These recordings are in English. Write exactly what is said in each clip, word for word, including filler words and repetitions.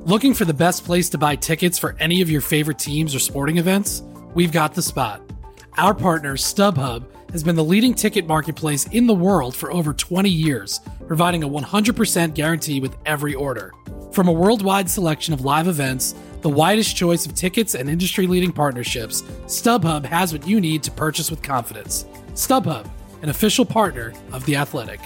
Looking for the best place to buy tickets for any of your favorite teams or sporting events? We've got the spot. Our partner, StubHub, has been the leading ticket marketplace in the world for over twenty years, providing a one hundred percent guarantee with every order. From a worldwide selection of live events, the widest choice of tickets and industry-leading partnerships, StubHub has what you need to purchase with confidence. StubHub, an official partner of The Athletic.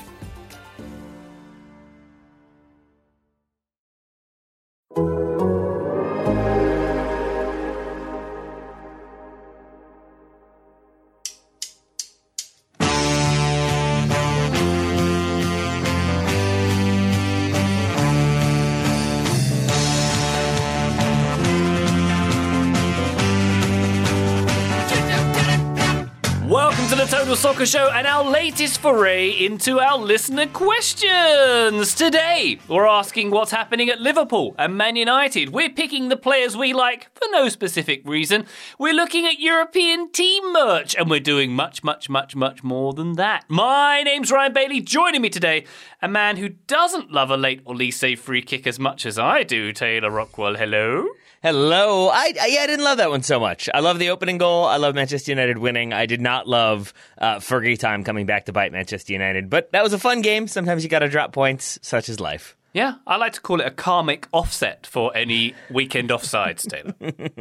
Total Soccer Show and our latest foray into our listener questions. Today, we're asking what's happening at Liverpool and Man United. We're picking the players we like for no specific reason. We're looking at European team merch, and we're doing much, much, much, much more than that. My name's Ryan Bailey. Joining me today, a man who doesn't love a late or least save free kick as much as I do, Taylor Rockwell. Hello. Hello. I, I yeah, I didn't love that one so much. I love the opening goal. I love Manchester United winning. I did not love uh, Fergie time coming back to bite Manchester United. But that was a fun game. Sometimes you got to drop points. Such is life. Yeah, I like to call it a karmic offset for any weekend offsides, Taylor.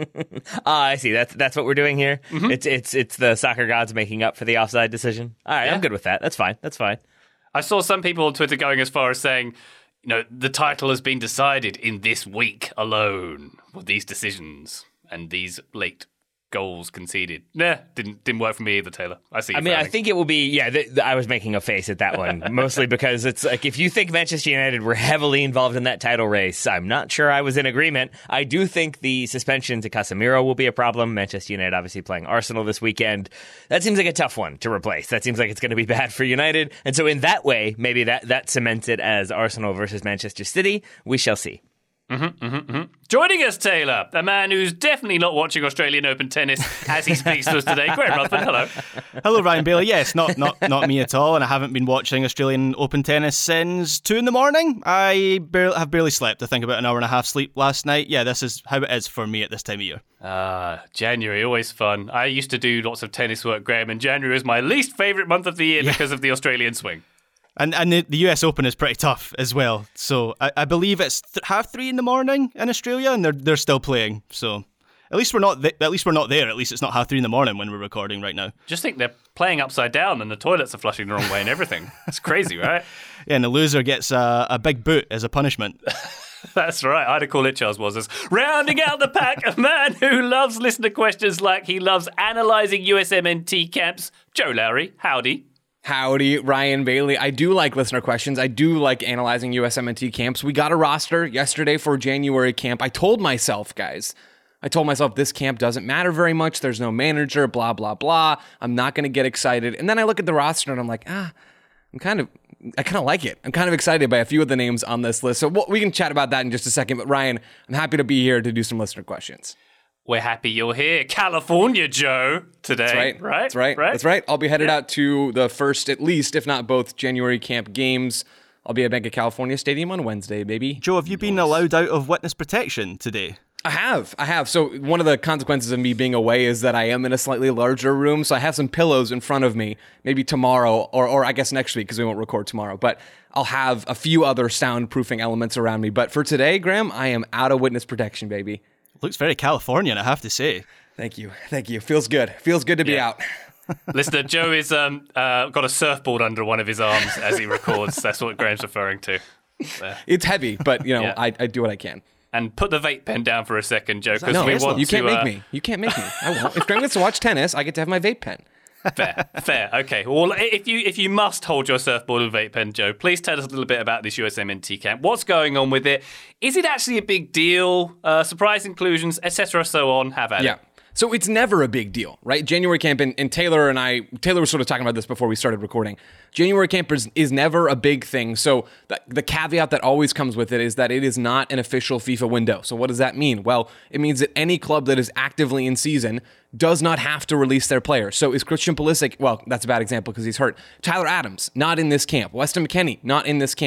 Ah, I see. That's that's what we're doing here. Mm-hmm. It's it's it's the soccer gods making up for the offside decision. All right, yeah. I'm good with that. That's fine. That's fine. I saw some people on Twitter going as far as saying, you know, the title has been decided in this week alone with these decisions and these late goals conceded. Nah, didn't didn't work for me either, Taylor. I see you I mean, frowning. I think it will be, yeah, th- th- I was making a face at that one, mostly because it's like, if you think Manchester United were heavily involved in that title race, I'm not sure I was in agreement. I do think the suspension to Casemiro will be a problem. Manchester United obviously playing Arsenal this weekend. That seems like a tough one to replace. That seems like it's going to be bad for United. And so in that way, maybe that, that cements it as Arsenal versus Manchester City. We shall see. Mm-hmm, mm-hmm, mm-hmm. Joining us, Taylor, a man who's definitely not watching Australian Open tennis as he speaks to us today. Graham Ruthven, hello. Hello, Ryan Bailey. Yes, not not not me at all, and I haven't been watching Australian Open tennis since two in the morning. I barely, have barely slept. I think about an hour and a half sleep last night. Yeah, this is how it is for me at this time of year. Ah, uh, January, always fun. I used to do lots of tennis work, Graham, and January was my least favourite month of the year yeah. because of the Australian swing. And and the, the U S Open is pretty tough as well. So I, I believe it's th- half three in the morning in Australia, and they're they're still playing. So at least we're not th- at least we're not there. At least it's not half three in the morning when we're recording right now. Just think they're playing upside down, and the toilets are flushing the wrong way and everything. It's crazy, right? Yeah, and the loser gets a, a big boot as a punishment. That's right. I'd call it Charles Wozers. Rounding out the pack, a man who loves listener questions like he loves analysing U S M N T camps. Joe Lowry, howdy. Howdy, Ryan Bailey. I do like listener questions. I do like analyzing U S M N T camps. We got a roster yesterday for January camp. I told myself, guys, I told myself this camp doesn't matter very much. There's no manager, blah, blah, blah. I'm not going to get excited. And then I look at the roster and I'm like, ah, I'm kind of, I kind of like it. I'm kind of excited by a few of the names on this list. So we'll, we can chat about that in just a second. But Ryan, I'm happy to be here to do some listener questions. We're happy you're here. California, Joe, today. That's right. Right? That's right. right? That's right. I'll be headed yeah. out to the first, at least, if not both, January camp games. I'll be at Bank of California Stadium on Wednesday, baby. Joe, have you been Nice. allowed out of witness protection today? I have. I have. So one of the consequences of me being away is that I am in a slightly larger room. So I have some pillows in front of me, maybe tomorrow, or, or I guess next week, because we won't record tomorrow. But I'll have a few other soundproofing elements around me. But for today, Graham, I am out of witness protection, baby. Looks very Californian, I have to say. Thank you. Thank you. Feels good. Feels good to be Yeah. out. Listener, Joe is um uh, got a surfboard under one of his arms as he records. That's what Graham's referring to. There. It's heavy, but, you know, Yeah. I, I do what I can. And put the vape pen down for a second, Joe, because No, we want you can't to, make uh, me. You can't make me. I won't. If Graham gets to watch tennis, I get to have my vape pen. Fair, fair. Okay. Well, if you if you must hold your surfboard and vape pen, Joe, please tell us a little bit about this U S M N T camp. What's going on with it? Is it actually a big deal? Uh, surprise inclusions, et cetera, so on. Have at Yeah. it. So it's never a big deal, right? January camp, and, and Taylor and I, Taylor was sort of talking about this before we started recording. January camp is, is never a big thing. So the, the caveat that always comes with it is that it is not an official FIFA window. So what does that mean? Well, it means that any club that is actively in season does not have to release their players. So is Christian Pulisic, well, that's a bad example because he's hurt. Tyler Adams, not in this camp. Weston McKennie, not in this camp.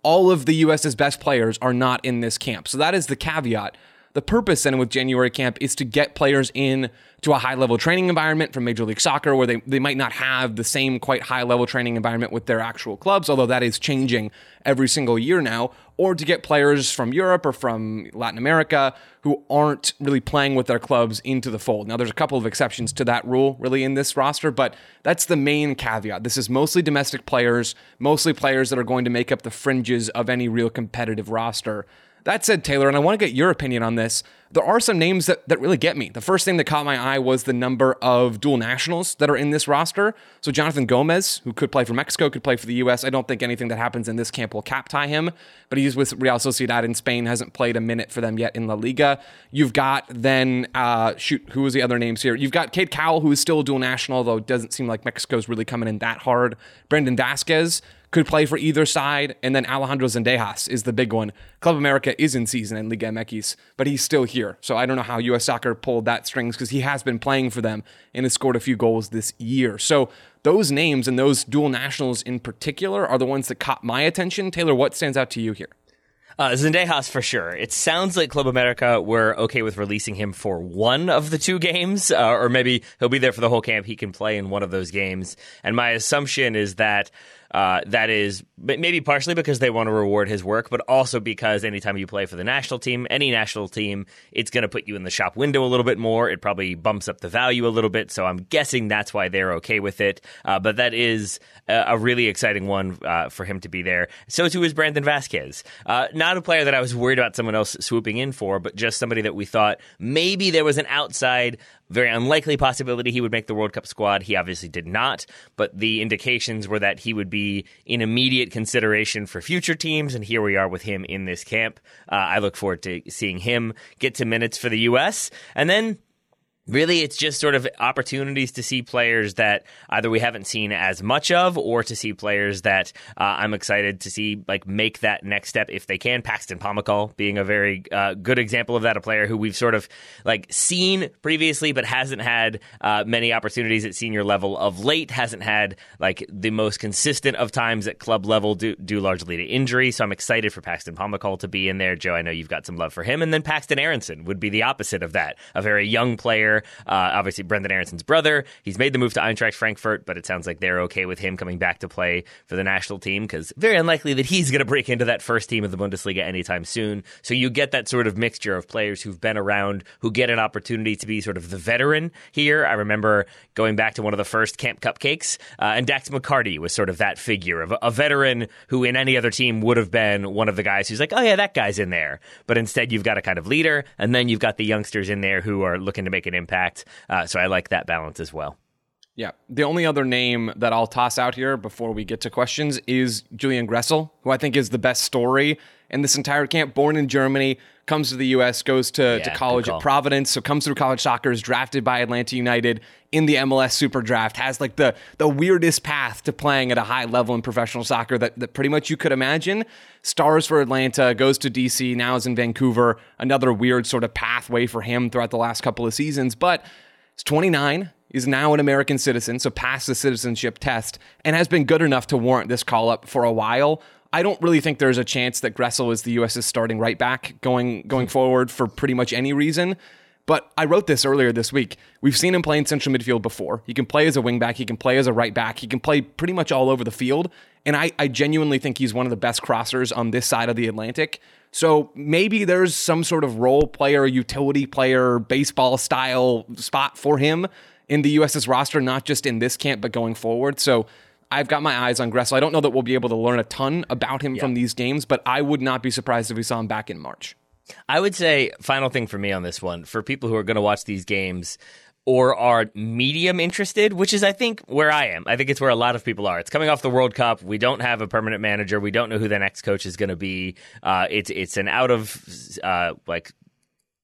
all of the US's best players are not in this camp. So that is the caveat. The purpose then with January camp is to get players in to a high-level training environment from Major League Soccer where they, they might not have the same quite high-level training environment with their actual clubs, although that is changing every single year now, or to get players from Europe or from Latin America who aren't really playing with their clubs into the fold. Now, there's a couple of exceptions to that rule really in this roster, but that's the main caveat. This is mostly domestic players, mostly players that are going to make up the fringes of any real competitive roster. That said, Taylor, and I want to get your opinion on this, there are some names that, that really get me. The first thing that caught my eye was the number of dual nationals that are in this roster. So Jonathan Gomez, who could play for Mexico, could play for the U S. I don't think anything that happens in this camp will cap tie him, but he's with Real Sociedad in Spain, hasn't played a minute for them yet in La Liga. You've got then, uh, shoot, who was the other names here? You've got Cade Cowell, who is still a dual national, though it doesn't seem like Mexico's really coming in that hard. Brendan Vasquez could play for either side, and then Alejandro Zendejas is the big one. Club America is in season in Liga M X, but he's still here. So I don't know how U S Soccer pulled that strings because he has been playing for them and has scored a few goals this year. So those names and those dual nationals in particular are the ones that caught my attention. Taylor, what stands out to you here? Uh, Zendejas for sure. It sounds like Club America were okay with releasing him for one of the two games, uh, or maybe he'll be there for the whole camp. He can play in one of those games. And my assumption is that Uh, that is maybe partially because they want to reward his work, but also because anytime you play for the national team, any national team, it's going to put you in the shop window a little bit more. It probably bumps up the value a little bit. So I'm guessing that's why they're okay with it. Uh, but that is a, a really exciting one uh, for him to be there. So too is Brandon Vasquez. Uh, not a player that I was worried about someone else swooping in for, but just somebody that we thought maybe there was an outside, very unlikely possibility he would make the World Cup squad. He obviously did not, but the indications were that he would be in immediate consideration for future teams, and here we are with him in this camp. Uh, I look forward to seeing him get to minutes for the U S, and then really, it's just sort of opportunities to see players that either we haven't seen as much of, or to see players that uh, I'm excited to see like make that next step if they can. Paxton Pomykal being a very uh, good example of that, a player who we've sort of like seen previously, but hasn't had uh, many opportunities at senior level of late. Hasn't had like the most consistent of times at club level, due, due largely to injury. So I'm excited for Paxton Pomykal to be in there. Joe, I know you've got some love for him, and then Paxton Aronson would be the opposite of that, a very young player. Uh, obviously, Brendan Aronson's brother. He's made the move to Eintracht Frankfurt, but it sounds like they're okay with him coming back to play for the national team because very unlikely that he's going to break into that first team of the Bundesliga anytime soon. So you get that sort of mixture of players who've been around, who get an opportunity to be sort of the veteran here. I remember going back to one of the first Camp Cupcakes, uh, and Dax McCarty was sort of that figure of a, a veteran who in any other team would have been one of the guys who's like, oh yeah, that guy's in there. But instead you've got a kind of leader, and then you've got the youngsters in there who are looking to make an impact. Uh, so I like that balance as well. Yeah. The only other name that I'll toss out here before we get to questions is Julian Gressel, who I think is the best story in this entire camp. Born in Germany, comes to the U S, goes to, Yeah, to college good call. at Providence, so comes through college soccer, is drafted by Atlanta United in the M L S Super Draft, has like the the weirdest path to playing at a high level in professional soccer that, that pretty much you could imagine. Stars for Atlanta, goes to D C, now is in Vancouver. Another weird sort of pathway for him throughout the last couple of seasons, but he's twenty-nine, is now an American citizen, so passed the citizenship test, and has been good enough to warrant this call-up for a while. I don't really think there's a chance that Gressel is the US's starting right back going going forward for pretty much any reason. But I wrote this earlier this week. We've seen him play in central midfield before. He can play as a wingback. He can play as a right back. He can play pretty much all over the field. And I, I genuinely think he's one of the best crossers on this side of the Atlantic. So maybe there's some sort of role player, utility player, baseball style spot for him in the US's roster, not just in this camp, but going forward. So I've got my eyes on Gressel. I don't know that we'll be able to learn a ton about him yeah. from these games, but I would not be surprised if we saw him back in March. I would say, final thing for me on this one, for people who are going to watch these games or are medium interested, which is, I think, where I am. I think it's where a lot of people are. It's coming off the World Cup. We don't have a permanent manager. We don't know who the next coach is going to be. Uh, it's it's an out of, uh, like,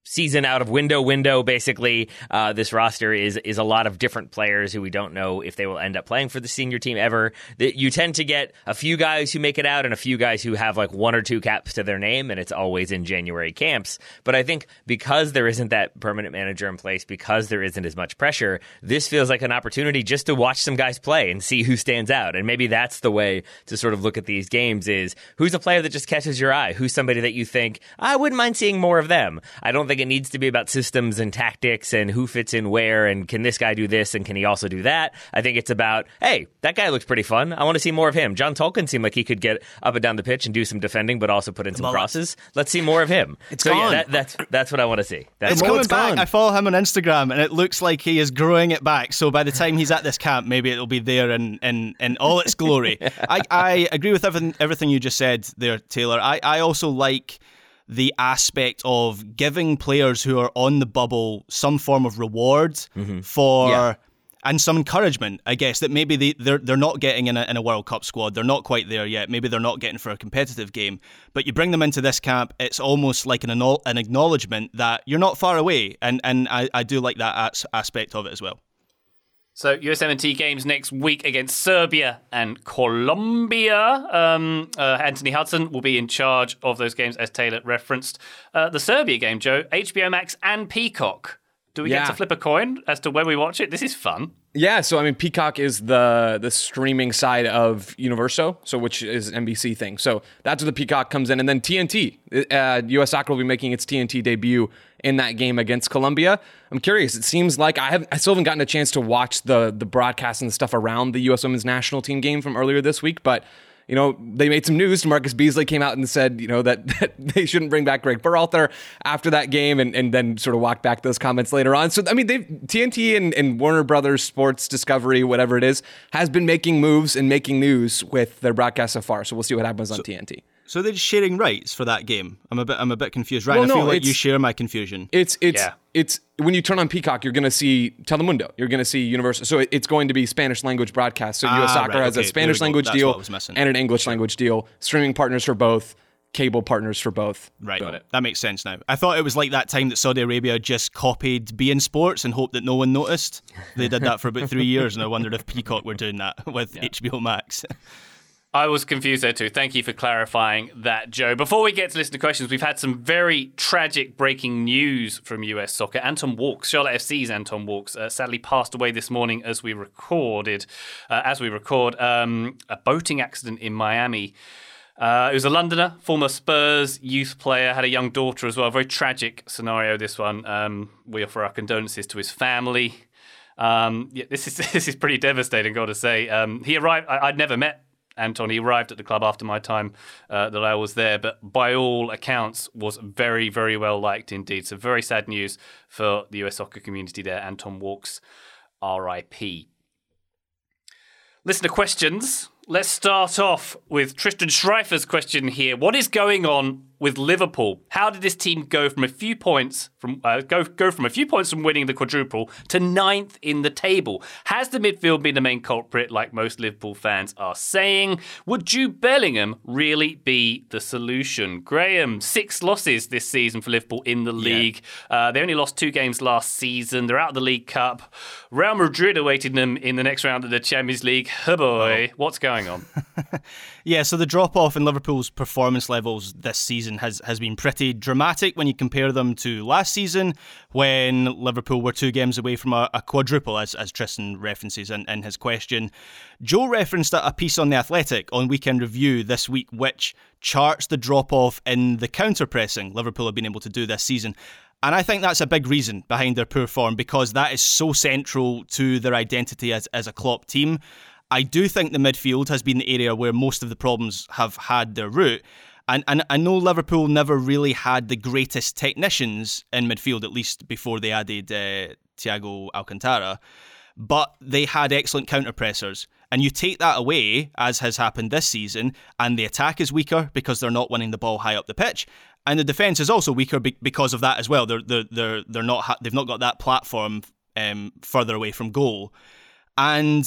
season out of window window basically. Uh, this roster is is a lot of different players who we don't know if they will end up playing for the senior team ever. That you tend to get a few guys who make it out and a few guys who have like one or two caps to their name, and it's always in January camps. But I think because there isn't that permanent manager in place, because there isn't as much pressure, this feels like an opportunity just to watch some guys play and see who stands out. And maybe that's the way to sort of look at these games: is who's a player that just catches your eye, who's somebody that you think I wouldn't mind seeing more of them. I don't think it needs to be about systems and tactics and who fits in where and can this guy do this and can he also do that. I think it's about, hey, that guy looks pretty fun. I want to see more of him. John Tolkien seemed like he could get up and down the pitch and do some defending, but also put in some crosses. Let's see more of him. It's so gone. yeah, that, that's that's what I want to see. That's It's what- coming it's back. gone. I follow him on Instagram, and it looks like he is growing it back. So by the time he's at this camp, maybe it'll be there in, in, in all its glory. I, I agree with everything everything you just said there, Taylor. I, I also like the aspect of giving players who are on the bubble some form of reward mm-hmm. for... Yeah. And some encouragement, I guess, that maybe they, they're they're not getting in a, in a World Cup squad. They're not quite there yet. Maybe they're not getting for a competitive game. But you bring them into this camp, it's almost like an an acknowledgement that you're not far away. And and I, I do like that as, aspect of it as well. So U S M N T games next week against Serbia and Colombia. Um, uh, Anthony Hudson will be in charge of those games, as Taylor referenced. Uh, the Serbia game, Joe, H B O Max and Peacock. Do we Yeah. get to flip a coin as to where we watch it? This is fun. Yeah, so I mean, Peacock is the the streaming side of Universo, so which is an N B C thing. So that's where the Peacock comes in, and then T N T. Uh, U S Soccer will be making its T N T debut in that game against Colombia. I'm curious. It seems like I have I still haven't gotten a chance to watch the the broadcast and the stuff around the U S Women's National Team game from earlier this week, but. You know, they made some news. Marcus Beasley came out and said, you know, that, that they shouldn't bring back Greg Berhalter after that game, and, and then sort of walked back those comments later on. So, I mean, they've T N T and, and Warner Brothers Sports Discovery, whatever it is, has been making moves and making news with their broadcast so far. So we'll see what happens on so, T N T. So they're just sharing rights for that game. I'm a bit I'm a bit confused. Ryan, Well, I feel no, like you it's- share my confusion. It's it's Yeah. it's when you turn on Peacock, you're going to see Telemundo. You're going to see Universal. So it, it's going to be Spanish language broadcast. So Ah, U S Soccer right, has okay, a Spanish there we go. language That's what deal I was missing. and an English language deal. Streaming partners for both, cable partners for both. Right, Got it. that makes sense now. I thought it was like that time that Saudi Arabia just copied beIN Sports and hoped that no one noticed. They did that for about three years, and I wondered if Peacock were doing that with H B O Max. I was confused there too. Thank you for clarifying that, Joe. Before we get to listen to questions, we've had some very tragic breaking news from U S soccer. Anton Walkes, Charlotte F C's Anton Walkes, uh, sadly passed away this morning as we recorded. Uh, as we record, um, a boating accident in Miami. Uh, he was a Londoner, former Spurs youth player, had a young daughter as well. Very tragic scenario, this one. Um, we offer our condolences to his family. Um, yeah, this is this is pretty devastating, got to say. Um, he arrived. I, I'd never met Anton. He arrived at the club after my time uh, that I was there, but by all accounts was very, very well liked indeed. So very sad news for the U S soccer community there. Anton Walkes, R I P. Listener questions. Let's start off with Tristan Schreifer's question here. What is going on with Liverpool? How did this team go from a few points from uh, go go from a few points from winning the quadruple to ninth in the table? Has the midfield been the main culprit, like most Liverpool fans are saying? Would Jude Bellingham really be the solution? Graham, six losses this season for Liverpool in the league. Uh, they only lost two games last season. They're out of the League Cup. Real Madrid awaiting them in the next round of the Champions League. Oh boy, what's going on? Yeah, so the drop-off in Liverpool's performance levels this season has, has been pretty dramatic when you compare them to last season, when Liverpool were two games away from a, a quadruple, as, as Tristan references in, in his question. Joe referenced a piece on The Athletic on Weekend Review this week, which charts the drop-off in the counter-pressing Liverpool have been able to do this season. And I think that's a big reason behind their poor form, because that is so central to their identity as, as a Klopp team. I do think the midfield has been the area where most of the problems have had their root. And, and I know Liverpool never really had the greatest technicians in midfield, at least before they added uh, Thiago Alcantara. But they had excellent counter-pressers. And you take that away, as has happened this season, and the attack is weaker because they're not winning the ball high up the pitch. And the defence is also weaker be- because of that as well. They're they're they're they're not ha- they've not got that platform um, further away from goal. And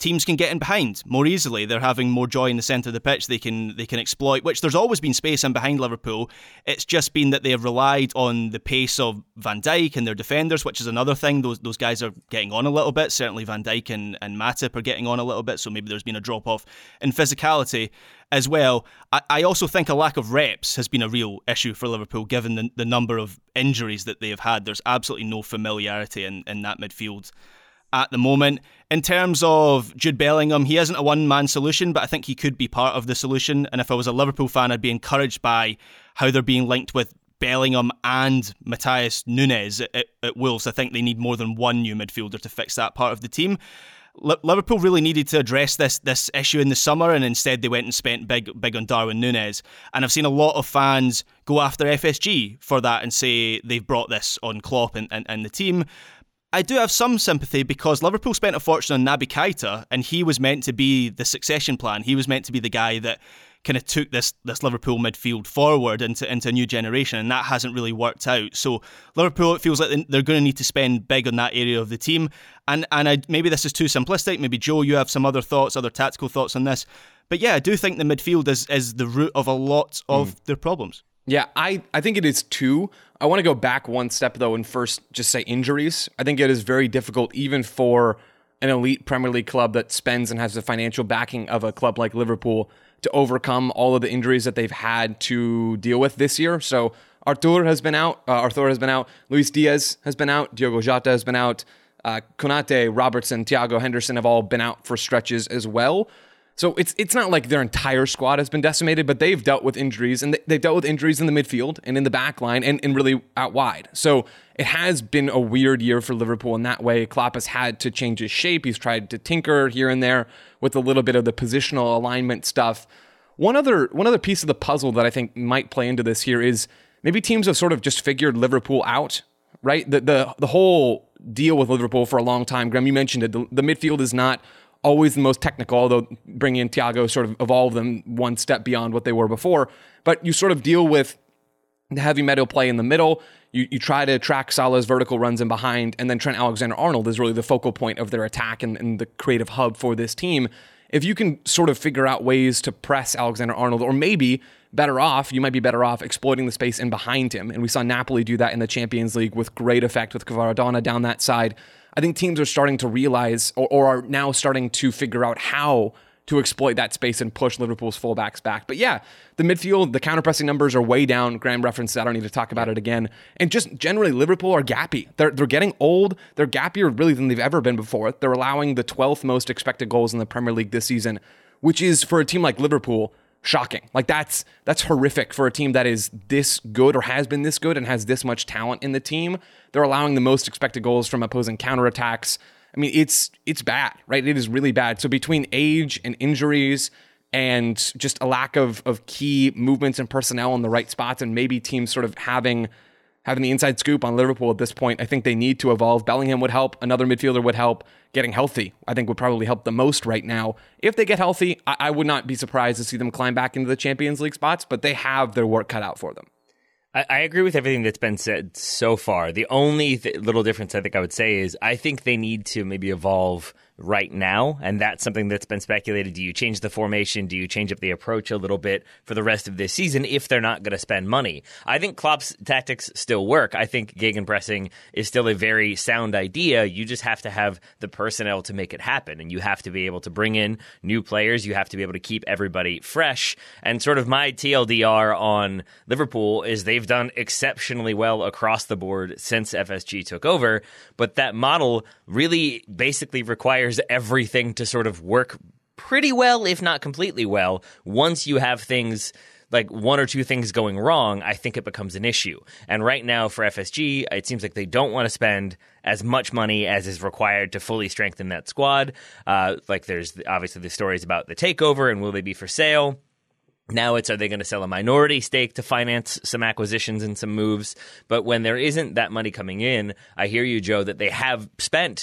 teams can get in behind more easily. They're having more joy in the centre of the pitch. They can they can exploit, which there's always been space in behind Liverpool. It's just been that they have relied on the pace of Van Dijk and their defenders, which is another thing. Those those guys are getting on a little bit. Certainly Van Dijk and, and Matip are getting on a little bit, so maybe there's been a drop-off in physicality as well. I, I also think a lack of reps has been a real issue for Liverpool, given the, the number of injuries that they have had. There's absolutely no familiarity in, in that midfield at the moment. In terms of Jude Bellingham, he isn't a one-man solution, but I think he could be part of the solution. And if I was a Liverpool fan, I'd be encouraged by how they're being linked with Bellingham and Matheus Nunes at, at Wolves. I think they need more than one new midfielder to fix that part of the team. L- Liverpool really needed to address this this issue in the summer, and instead they went and spent big big on Darwin Núñez. And I've seen a lot of fans go after F S G for that and say they've brought this on Klopp and, and, and the team. I do have some sympathy because Liverpool spent a fortune on Naby Keita, and he was meant to be the succession plan. He was meant to be the guy that kind of took this this Liverpool midfield forward into, into a new generation, and that hasn't really worked out. So Liverpool, it feels like they're going to need to spend big on that area of the team. And and I, maybe this is too simplistic. Maybe, Joe, you have some other thoughts, other tactical thoughts on this. But yeah, I do think the midfield is, is the root of a lot of mm. their problems. Yeah, I, I think it is too. I want to go back one step, though, and first just say injuries. I think it is very difficult, even for an elite Premier League club that spends and has the financial backing of a club like Liverpool, to overcome all of the injuries that they've had to deal with this year. So Arthur has been out. Uh, Arthur has been out. Luis Diaz has been out. Diogo Jota has been out. Uh, Konate, Robertson, Thiago Henderson have all been out for stretches as well. So it's it's not like their entire squad has been decimated, but they've dealt with injuries, and they've dealt with injuries in the midfield and in the back line and, and really out wide. So it has been a weird year for Liverpool in that way. Klopp has had to change his shape. He's tried to tinker here and there with a little bit of the positional alignment stuff. One other one other piece of the puzzle that I think might play into this here is maybe teams have sort of just figured Liverpool out, right? The the the whole deal with Liverpool for a long time, Graham, you mentioned it, the, the midfield is not always the most technical, although bringing in Thiago sort of evolved them one step beyond what they were before. But you sort of deal with the heavy metal play in the middle. You you try to track Salah's vertical runs in behind, and then Trent Alexander-Arnold is really the focal point of their attack and, and the creative hub for this team. If you can sort of figure out ways to press Alexander-Arnold, or maybe better off, you might be better off exploiting the space in behind him. And we saw Napoli do that in the Champions League with great effect with Kvaradona down that side. I think teams are starting to realize, or, or are now starting to figure out how to exploit that space and push Liverpool's fullbacks back. But yeah, the midfield, the counter-pressing numbers are way down. Graham referenced that. I don't need to talk about it again. And just generally, Liverpool are gappy. They're they're getting old. They're gappier really than they've ever been before. They're allowing the twelfth most expected goals in the Premier League this season, which is, for a team like Liverpool, shocking. Like that's that's horrific for a team that is this good or has been this good and has this much talent in the team. They're allowing the most expected goals from opposing counterattacks. I mean, it's it's bad, right? It is really bad. So between age and injuries and just a lack of of key movements and personnel in the right spots, and maybe teams sort of having having the inside scoop on Liverpool at this point, I think they need to evolve. Bellingham would help. Another midfielder would help. Getting healthy, I think, would probably help the most right now. If they get healthy, I, I would not be surprised to see them climb back into the Champions League spots, but they have their work cut out for them. I, I agree with everything that's been said so far. The only th- little difference I think I would say is I think they need to maybe evolve right now, and that's something that's been speculated. Do you change the formation? Do you change up the approach a little bit for the rest of this season if they're not going to spend money? I think Klopp's tactics still work. I think gegenpressing is still a very sound idea. You just have to have the personnel to make it happen, and you have to be able to bring in new players. You have to be able to keep everybody fresh. And sort of my T L D R on Liverpool is they've done exceptionally well across the board since F S G took over, but that model really basically requires everything to sort of work pretty well, if not completely well. Once you have things like one or two things going wrong, I think it becomes an issue. And right now for F S G, it seems like they don't want to spend as much money as is required to fully strengthen that squad. Uh, like there's obviously the stories about the takeover and will they be for sale? Now it's, are they going to sell a minority stake to finance some acquisitions and some moves? But when there isn't that money coming in, I hear you, Joe, that they have spent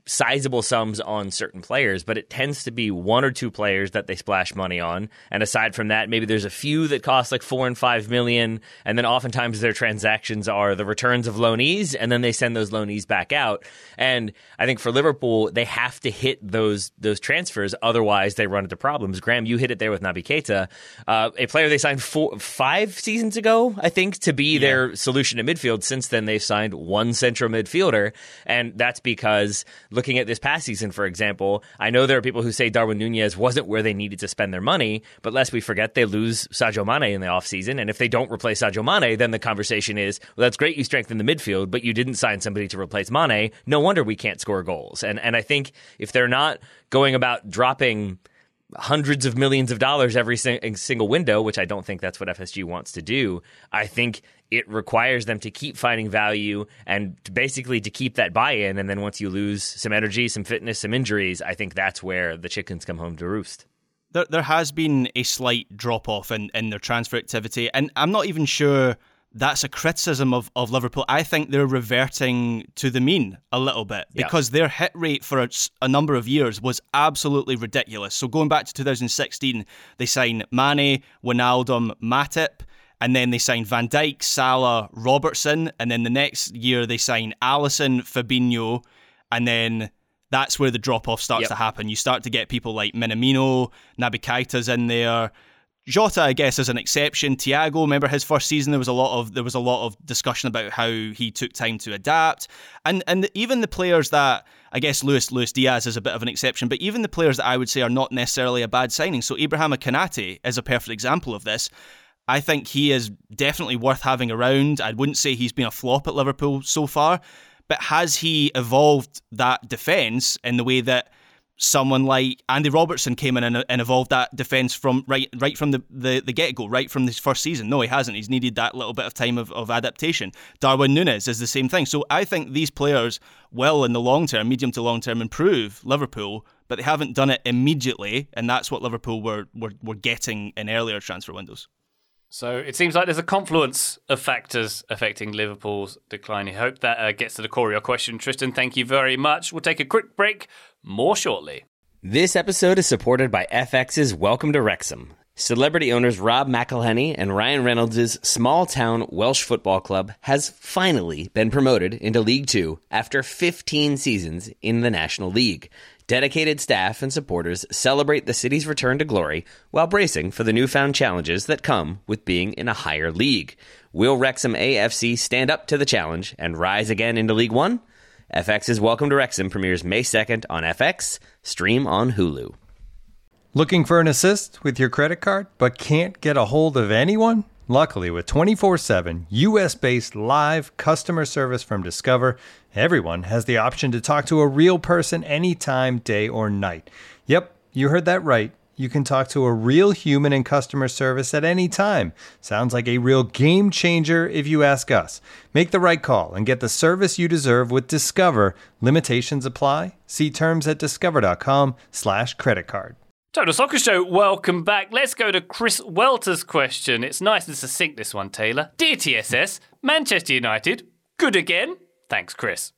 sizable sums on certain players, but it tends to be one or two players that they splash money on. And aside from that, maybe there's a few that cost like four and five million. And then oftentimes their transactions are the returns of loanees, and then they send those loanees back out. And I think for Liverpool, they have to hit those those transfers. Otherwise, they run into problems. Graham, you hit it there with Naby Keita, uh, a player they signed four, five seasons ago, I think, to be yeah. their solution to midfield. Since then, they've signed one central midfielder. And that's because looking at this past season, for example, I know there are people who say Darwin Nunez wasn't where they needed to spend their money, but lest we forget they lose Sadio Mane in the offseason. And if they don't replace Sadio Mane, then the conversation is, well, that's great you strengthen the midfield, but you didn't sign somebody to replace Mane. No wonder we can't score goals. And and I think if they're not going about dropping hundreds of millions of dollars every sing- single window, which I don't think that's what F S G wants to do, I think it requires them to keep finding value and to basically to keep that buy-in. And then once you lose some energy, some fitness, some injuries, I think that's where the chickens come home to roost. There, there has been a slight drop-off in, in their transfer activity, and I'm not even sure that's a criticism of, of Liverpool. I think they're reverting to the mean a little bit because yeah. their hit rate for a, a number of years was absolutely ridiculous. So going back to two thousand sixteen, they signed Mane, Wijnaldum, Matip, and then they signed Van Dijk, Salah, Robertson, and then the next year they signed Alisson, Fabinho, and then that's where the drop-off starts yep. to happen. You start to get people like Minamino, Naby Keita's in there. Jota, I guess, is an exception. Thiago, remember his first season, there was a lot of there was a lot of discussion about how he took time to adapt, and and even the players that I guess Luis Luis Diaz is a bit of an exception, but even the players that I would say are not necessarily a bad signing. So Ibrahima Konate is a perfect example of this. I think he is definitely worth having around. I wouldn't say he's been a flop at Liverpool so far, but has he evolved that defence in the way that someone like Andy Robertson came in and, and evolved that defence from right right from the, the, the get-go, right from his first season? No, he hasn't. He's needed that little bit of time of, of adaptation. Darwin Nunez is the same thing. So I think these players will, in the long term, medium to long term, improve Liverpool, but they haven't done it immediately, and that's what Liverpool were, were, were getting in earlier transfer windows. So it seems like there's a confluence of factors affecting Liverpool's decline. I hope that uh, gets to the core of your question, Tristan. Thank you very much. We'll take a quick break. More shortly. This episode is supported by F X's Welcome to Wrexham. Celebrity owners Rob McElhenney and Ryan Reynolds' small-town Welsh football club has finally been promoted into League Two after fifteen seasons in the National League. Dedicated staff and supporters celebrate the city's return to glory while bracing for the newfound challenges that come with being in a higher league. Will Wrexham A F C stand up to the challenge and rise again into League One? F X's Welcome to Wrexham premieres May second on F X. Stream on Hulu. Looking for an assist with your credit card but can't get a hold of anyone? Luckily, with twenty-four seven U S-based live customer service from Discover, everyone has the option to talk to a real person anytime, day or night. Yep, you heard that right. You can talk to a real human in customer service at any time. Sounds like a real game changer if you ask us. Make the right call and get the service you deserve with Discover. Limitations apply. See terms at discover.com slash credit card. Total Soccer Show, welcome back. Let's go to Chris Welter's question. It's nice and succinct, this one, Taylor. Dear T S S, Manchester United, good again? Thanks, Chris.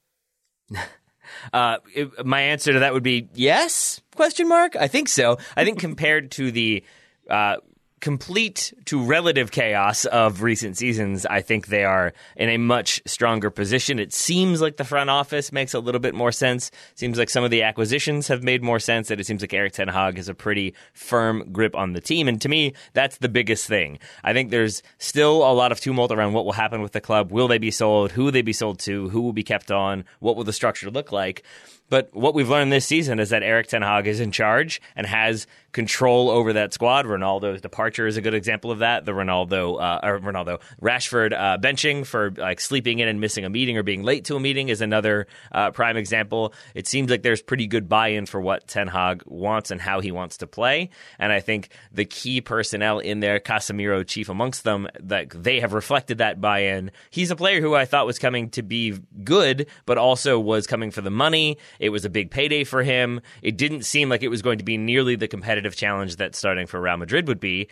uh, it, my answer to that would be yes, question mark? I think so. I think compared to the uh, complete to relative chaos of recent seasons, I think they are in a much stronger position. It seems like the front office makes a little bit more sense. Seems like some of the acquisitions have made more sense, that it seems like Erik ten Hag has a pretty firm grip on the team. And to me, that's the biggest thing. I think there's still a lot of tumult around what will happen with the club. Will they be sold? Who will they be sold to? Who will be kept on? What will the structure look like? But what we've learned this season is that Erik ten Hag is in charge and has control over that squad. Ronaldo's departure is a good example of that. The Ronaldo, uh, or Ronaldo, Rashford uh, benching for like sleeping in and missing a meeting or being late to a meeting is another uh, prime example. It seems like there's pretty good buy-in for what Ten Hag wants and how he wants to play. And I think the key personnel in there, Casemiro chief amongst them, that they have reflected that buy-in. He's a player who I thought was coming to be good, but also was coming for the money. It was a big payday for him. It didn't seem like it was going to be nearly the competitive challenge that starting for Real Madrid would be.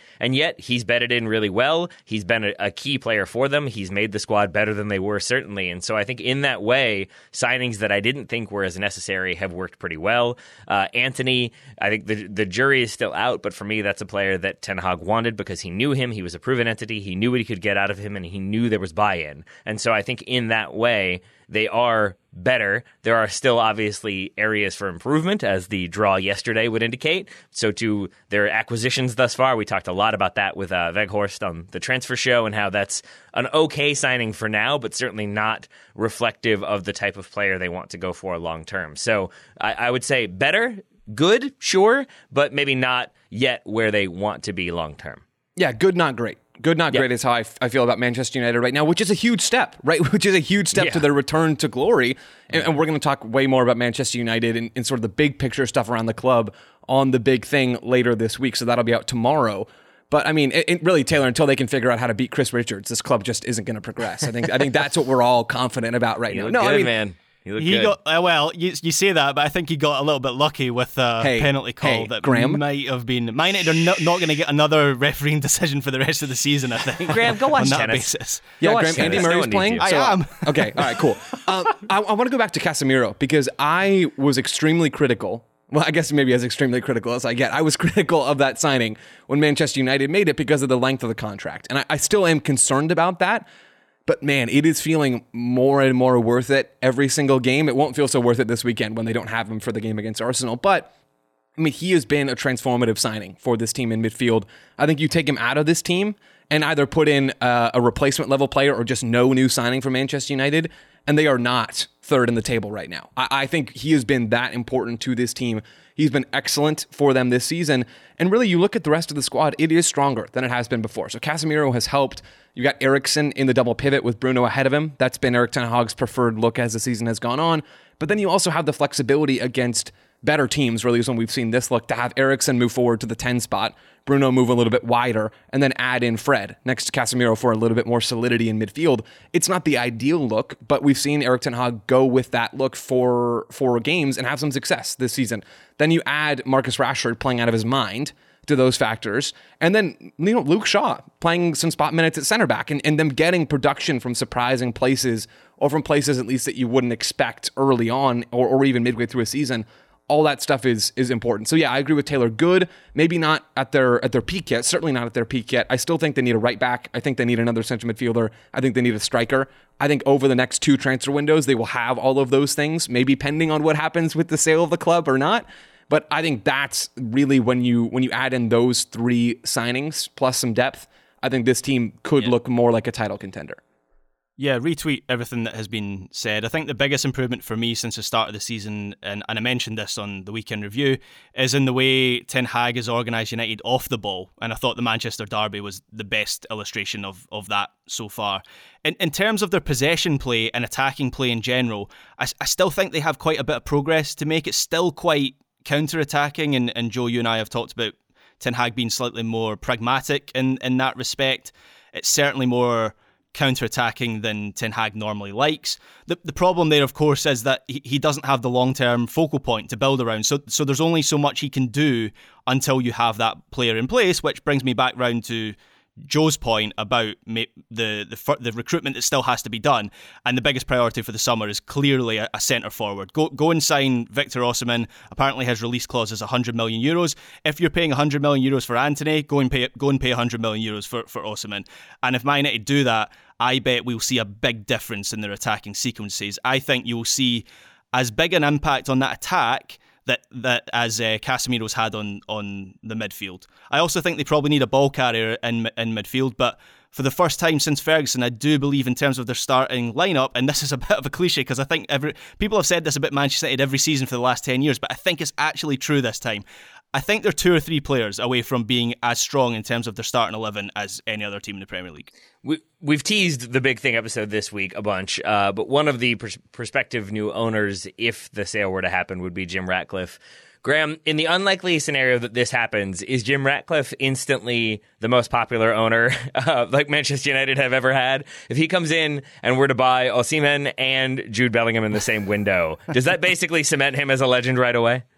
and yet he's bedded in really well. He's been a, a key player for them. He's made the squad better than they were, certainly. And so I think in that way, signings that I didn't think were as necessary have worked pretty well. Uh, Antony, I think the the jury is still out, but for me, that's a player that Ten Hag wanted because he knew him. He was a proven entity. He knew what he could get out of him, and he knew there was buy-in. And so I think in that way, they are better. There are still obviously areas for improvement, as the draw yesterday would indicate. So to their acquisitions thus far, we talked a lot about that with uh, Weghorst on the transfer show and how that's an okay signing for now, but certainly not reflective of the type of player they want to go for long term. So I, I would say better, good, sure, but maybe not yet where they want to be long term. Yeah, good, not great. Good, not Yep. great is how I, f- I feel about Manchester United right now, which is a huge step, right? Which is a huge step Yeah. to their return to glory. And, and we're going to talk way more about Manchester United and, and sort of the big picture stuff around the club on the big thing later this week. So that'll be out tomorrow. But I mean, it, it really, Taylor, until they can figure out how to beat Chris Richards, this club just isn't going to progress. I think I think that's what we're all confident about right You now. look No, good, I mean, man. You look He good. got uh, well. You, you say that, but I think he got a little bit lucky with a Hey, penalty call hey, that Graham. might have been. Man United are not, not going to get another refereeing decision for the rest of the season. I think. Graham, go watch on that tennis. basis. Yeah, watch Graham, Andy tennis. No Murray's one needs playing. you. I So, uh, am. Okay, all right, cool. Um, I, I want to go back to Casemiro because I was extremely critical. Well, I guess maybe as extremely critical as I get. I was critical of that signing when Manchester United made it because of the length of the contract. And I, I still am concerned about that. But man, it is feeling more and more worth it every single game. It won't feel so worth it this weekend when they don't have him for the game against Arsenal. But I mean, he has been a transformative signing for this team in midfield. I think you take him out of this team and either put in uh, a replacement level player or just no new signing for Manchester United, and they are not third in the table right now. I, I think he has been that important to this team. He's been excellent for them this season. And really, you look at the rest of the squad, it is stronger than it has been before. So Casemiro has helped. You got Eriksen in the double pivot with Bruno ahead of him. That's been Erik ten Hag's preferred look as the season has gone on. But then you also have the flexibility against better teams, really is when we've seen this look, to have Eriksen move forward to the ten spot, Bruno move a little bit wider, and then add in Fred next to Casemiro for a little bit more solidity in midfield. It's not the ideal look, but we've seen Erik ten Hag go with that look for, for games and have some success this season. Then you add Marcus Rashford playing out of his mind to those factors, and then you know Luke Shaw playing some spot minutes at center back, and, and them getting production from surprising places, or from places at least that you wouldn't expect early on, or, or even midway through a season. All that stuff is is important. So yeah, I agree with Taylor. Good, maybe not at their at their peak yet. Certainly not at their peak yet. I still think they need a right back. I think they need another central midfielder. I think they need a striker. I think over the next two transfer windows, they will have all of those things. Maybe pending on what happens with the sale of the club or not. But I think that's really when you when you add in those three signings plus some depth, I think this team could yeah. look more like a title contender. Yeah, retweet everything that has been said. I think the biggest improvement for me since the start of the season, and, and I mentioned this on the weekend review, is in the way Ten Hag has organised United off the ball. And I thought the Manchester derby was the best illustration of, of that so far. In, in terms of their possession play and attacking play in general, I, I still think they have quite a bit of progress to make. It's still quite counter-attacking, and, and Joe, you and I have talked about Ten Hag being slightly more pragmatic in, in that respect. It's certainly more counter-attacking than Ten Hag normally likes. The the problem there, of course, is that he, he doesn't have the long-term focal point to build around. So so there's only so much he can do until you have that player in place, which brings me back round to Joe's point about the, the the recruitment that still has to be done, and the biggest priority for the summer is clearly a, a centre forward. Go go and sign Victor Osimhen. Apparently his release clause is one hundred million euros. If you're paying one hundred million euros for Antony, go and pay go and pay one hundred million euros for, for Osimhen. And if Man United do that, I bet we'll see a big difference in their attacking sequences. I think you'll see as big an impact on that attack that that as uh, Casemiro's had on on the midfield. I also think they probably need a ball carrier in in midfield, but for the first time since Ferguson, I do believe in terms of their starting lineup, and this is a bit of a cliche because I think every people have said this about Manchester United every season for the last ten years, but I think it's actually true this time. I think they're two or three players away from being as strong in terms of their starting eleven as any other team in the Premier League. We, we've teased the big thing episode this week a bunch, uh, but one of the pers- prospective new owners, if the sale were to happen, would be Jim Ratcliffe. Graham, in the unlikely scenario that this happens, is Jim Ratcliffe instantly the most popular owner uh, like Manchester United have ever had? If he comes in and were to buy Osimhen and Jude Bellingham in the same window, does that basically cement him as a legend right away?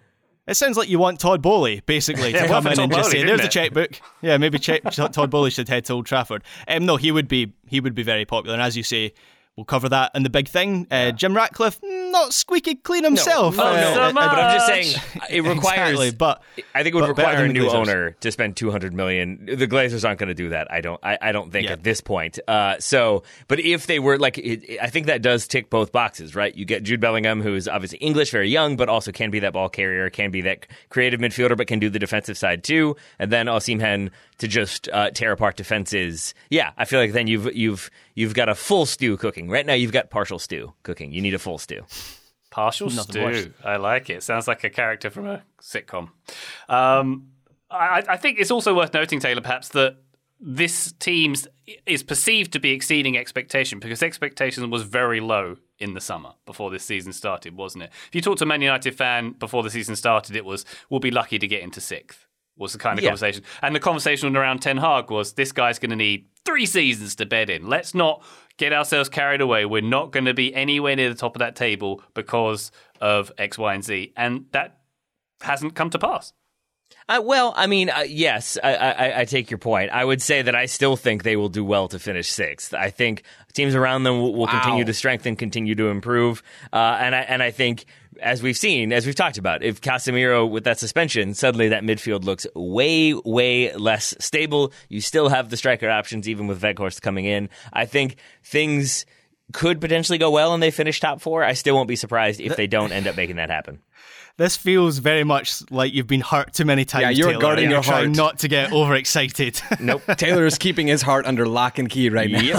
It sounds like you want Todd Bowley, basically, Yeah, to come well, in for and Todd just Bowley, say, there's a didn't checkbook. Yeah, maybe check, Todd Bowley should head to Old Trafford. Um, no, he would be he would be very popular. And as you say, we'll cover that in the big thing. Uh, Jim Ratcliffe, not squeaky clean himself. No, uh, not so uh, much. But I'm just saying, it requires. Exactly, but I think it would but better require a than the new Glazers. owner to spend two hundred million. The Glazers aren't going to do that. I don't. I, I don't think Yeah. at this point. Uh, so, but if they were like, it, it- I think that does tick both boxes, right? You get Jude Bellingham, who is obviously English, very young, but also can be that ball carrier, can be that creative midfielder, but can do the defensive side too. And then Osimhen to just uh, tear apart defenses. Yeah, I feel like then you've you've you've got a full stew cooking. Right now, you've got partial stew cooking. You need a full stew. Partial Nothing stew. worse. I like it. Sounds like a character from a sitcom. Um, I, I think it's also worth noting, Taylor, perhaps, that this team is perceived to be exceeding expectation because expectation was very low in the summer before this season started, wasn't it? If you talk to a Man United fan before the season started, it was, we'll be lucky to get into sixth, was the kind of Yeah. conversation. And the conversation around Ten Hag was, this guy's going to need three seasons to bed in. Let's not get ourselves carried away. We're not going to be anywhere near the top of that table because of X, Y, and Z. And that hasn't come to pass. Uh, well, I mean, uh, yes, I, I, I take your point. I would say that I still think they will do well to finish sixth. I think teams around them will, will continue to strengthen, continue to improve, uh, and I and I think, as we've seen, as we've talked about, if Casemiro with that suspension, suddenly that midfield looks way, way less stable. You still have the striker options, even with Weghorst coming in. I think things could potentially go well and they finish top four. I still won't be surprised if they don't end up making that happen. This feels very much like you've been hurt too many times. Yeah, you're Taylor, guarding and your you're trying heart. not to get overexcited. Nope. Taylor is keeping his heart under lock and key right now.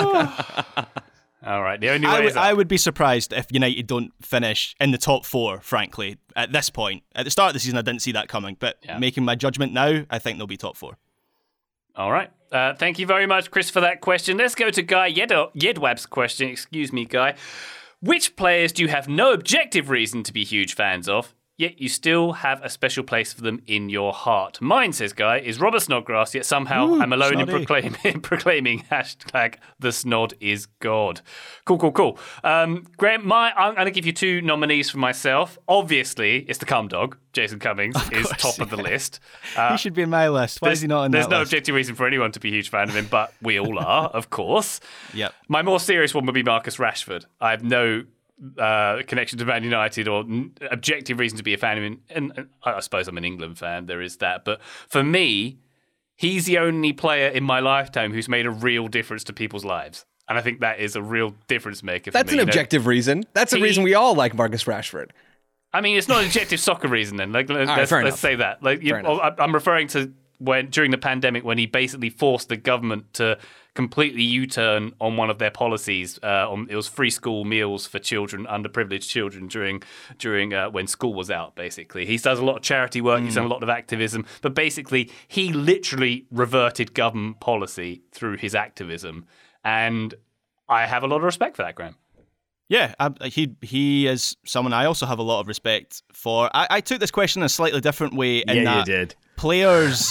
All right, the only way I is would, up. I would be surprised if United don't finish in the top four, frankly, at this point. At the start of the season, I didn't see that coming, but Yeah. making my judgment now, I think they'll be top four. All right. Uh, thank you very much, Chris, for that question. Let's go to Guy Yed- Yedwab's question. Excuse me, Guy. Which players do you have no objective reason to be huge fans of, yet you still have a special place for them in your heart? Mine, says Guy, is Robert Snodgrass, yet somehow Ooh, I'm alone in snoddy. proclaiming, proclaiming hashtag the snod is God. Cool, cool, cool. Um, Graham, my, I'm going to give you two nominees for myself. Obviously, it's the cum dog. Jason Cummings is course, top of the yeah. list. Uh, he should be in my list. Why is he not on There's that no list? objective reason for anyone to be a huge fan of him, but we all are, of course. Yep. My more serious one would be Marcus Rashford. I have no uh, connection to Man United or n- objective reason to be a fan of him. And, and I suppose I'm an England fan, there is that. But for me, he's the only player in my lifetime who's made a real difference to people's lives. And I think that is a real difference maker for That's me. an you know? objective reason. That's a He- reason we all like Marcus Rashford. I mean, it's not an objective soccer reason then. Like, let's, right, let's fair enough. say that. Like, you, Fair enough. I- I'm referring to when during the pandemic when he basically forced the government to completely U-turn on one of their policies. Uh, on, it was free school meals for children, underprivileged children during during uh, when school was out. Basically, he does a lot of charity work. He's done a lot of activism, but basically, he literally reverted government policy through his activism, and I have a lot of respect for that, Graham. Yeah, I, he he is someone I also have a lot of respect for. I, I took this question in a slightly different way in Yeah, you that did. players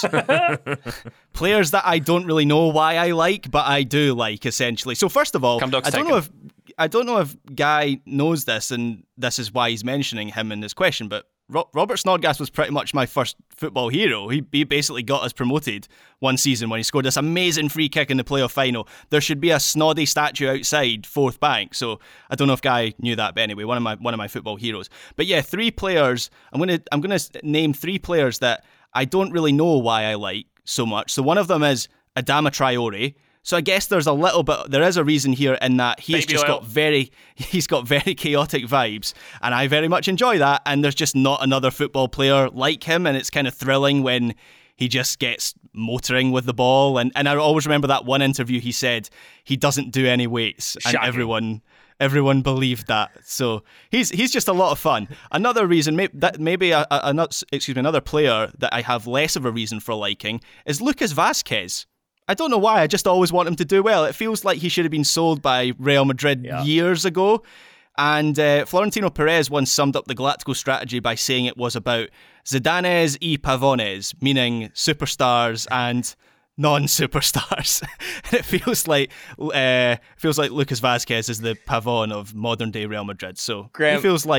players that I don't really know why I like, but I do like essentially. So first of all, Come dog's I don't taken. know if I don't know if Guy knows this, and this is why he's mentioning him in this question, but Ro- Robert Snodgrass was pretty much my first football hero. He, he basically got us promoted one season when he scored this amazing free kick in the playoff final. There should be a snoddy statue outside Fourth Bank. So I don't know if Guy knew that, but anyway, one of my one of my football heroes. But yeah, three players. I'm gonna I'm gonna name three players that I don't really know why I like so much. So one of them is Adama Traore. So I guess there's a little bit, there is a reason here in that he's Baby just oil. got very, he's got very chaotic vibes, and I very much enjoy that. And there's just not another football player like him, and it's kind of thrilling when he just gets motoring with the ball. And and I always remember that one interview he said he doesn't do any weights, and Shocking. everyone. Everyone believed that, so he's he's just a lot of fun. Another reason, may, that maybe a, a, a excuse me, another player that I have less of a reason for liking is Lucas Vazquez. I don't know why. I just always want him to do well. It feels like he should have been sold by Real Madrid Yeah. years ago. And uh, Florentino Perez once summed up the Galactico strategy by saying it was about Zidanes y Pavones, meaning superstars and non-superstars. And it feels like uh, feels like Lucas Vazquez is the Pavon of modern day Real Madrid. So Graham- he feels like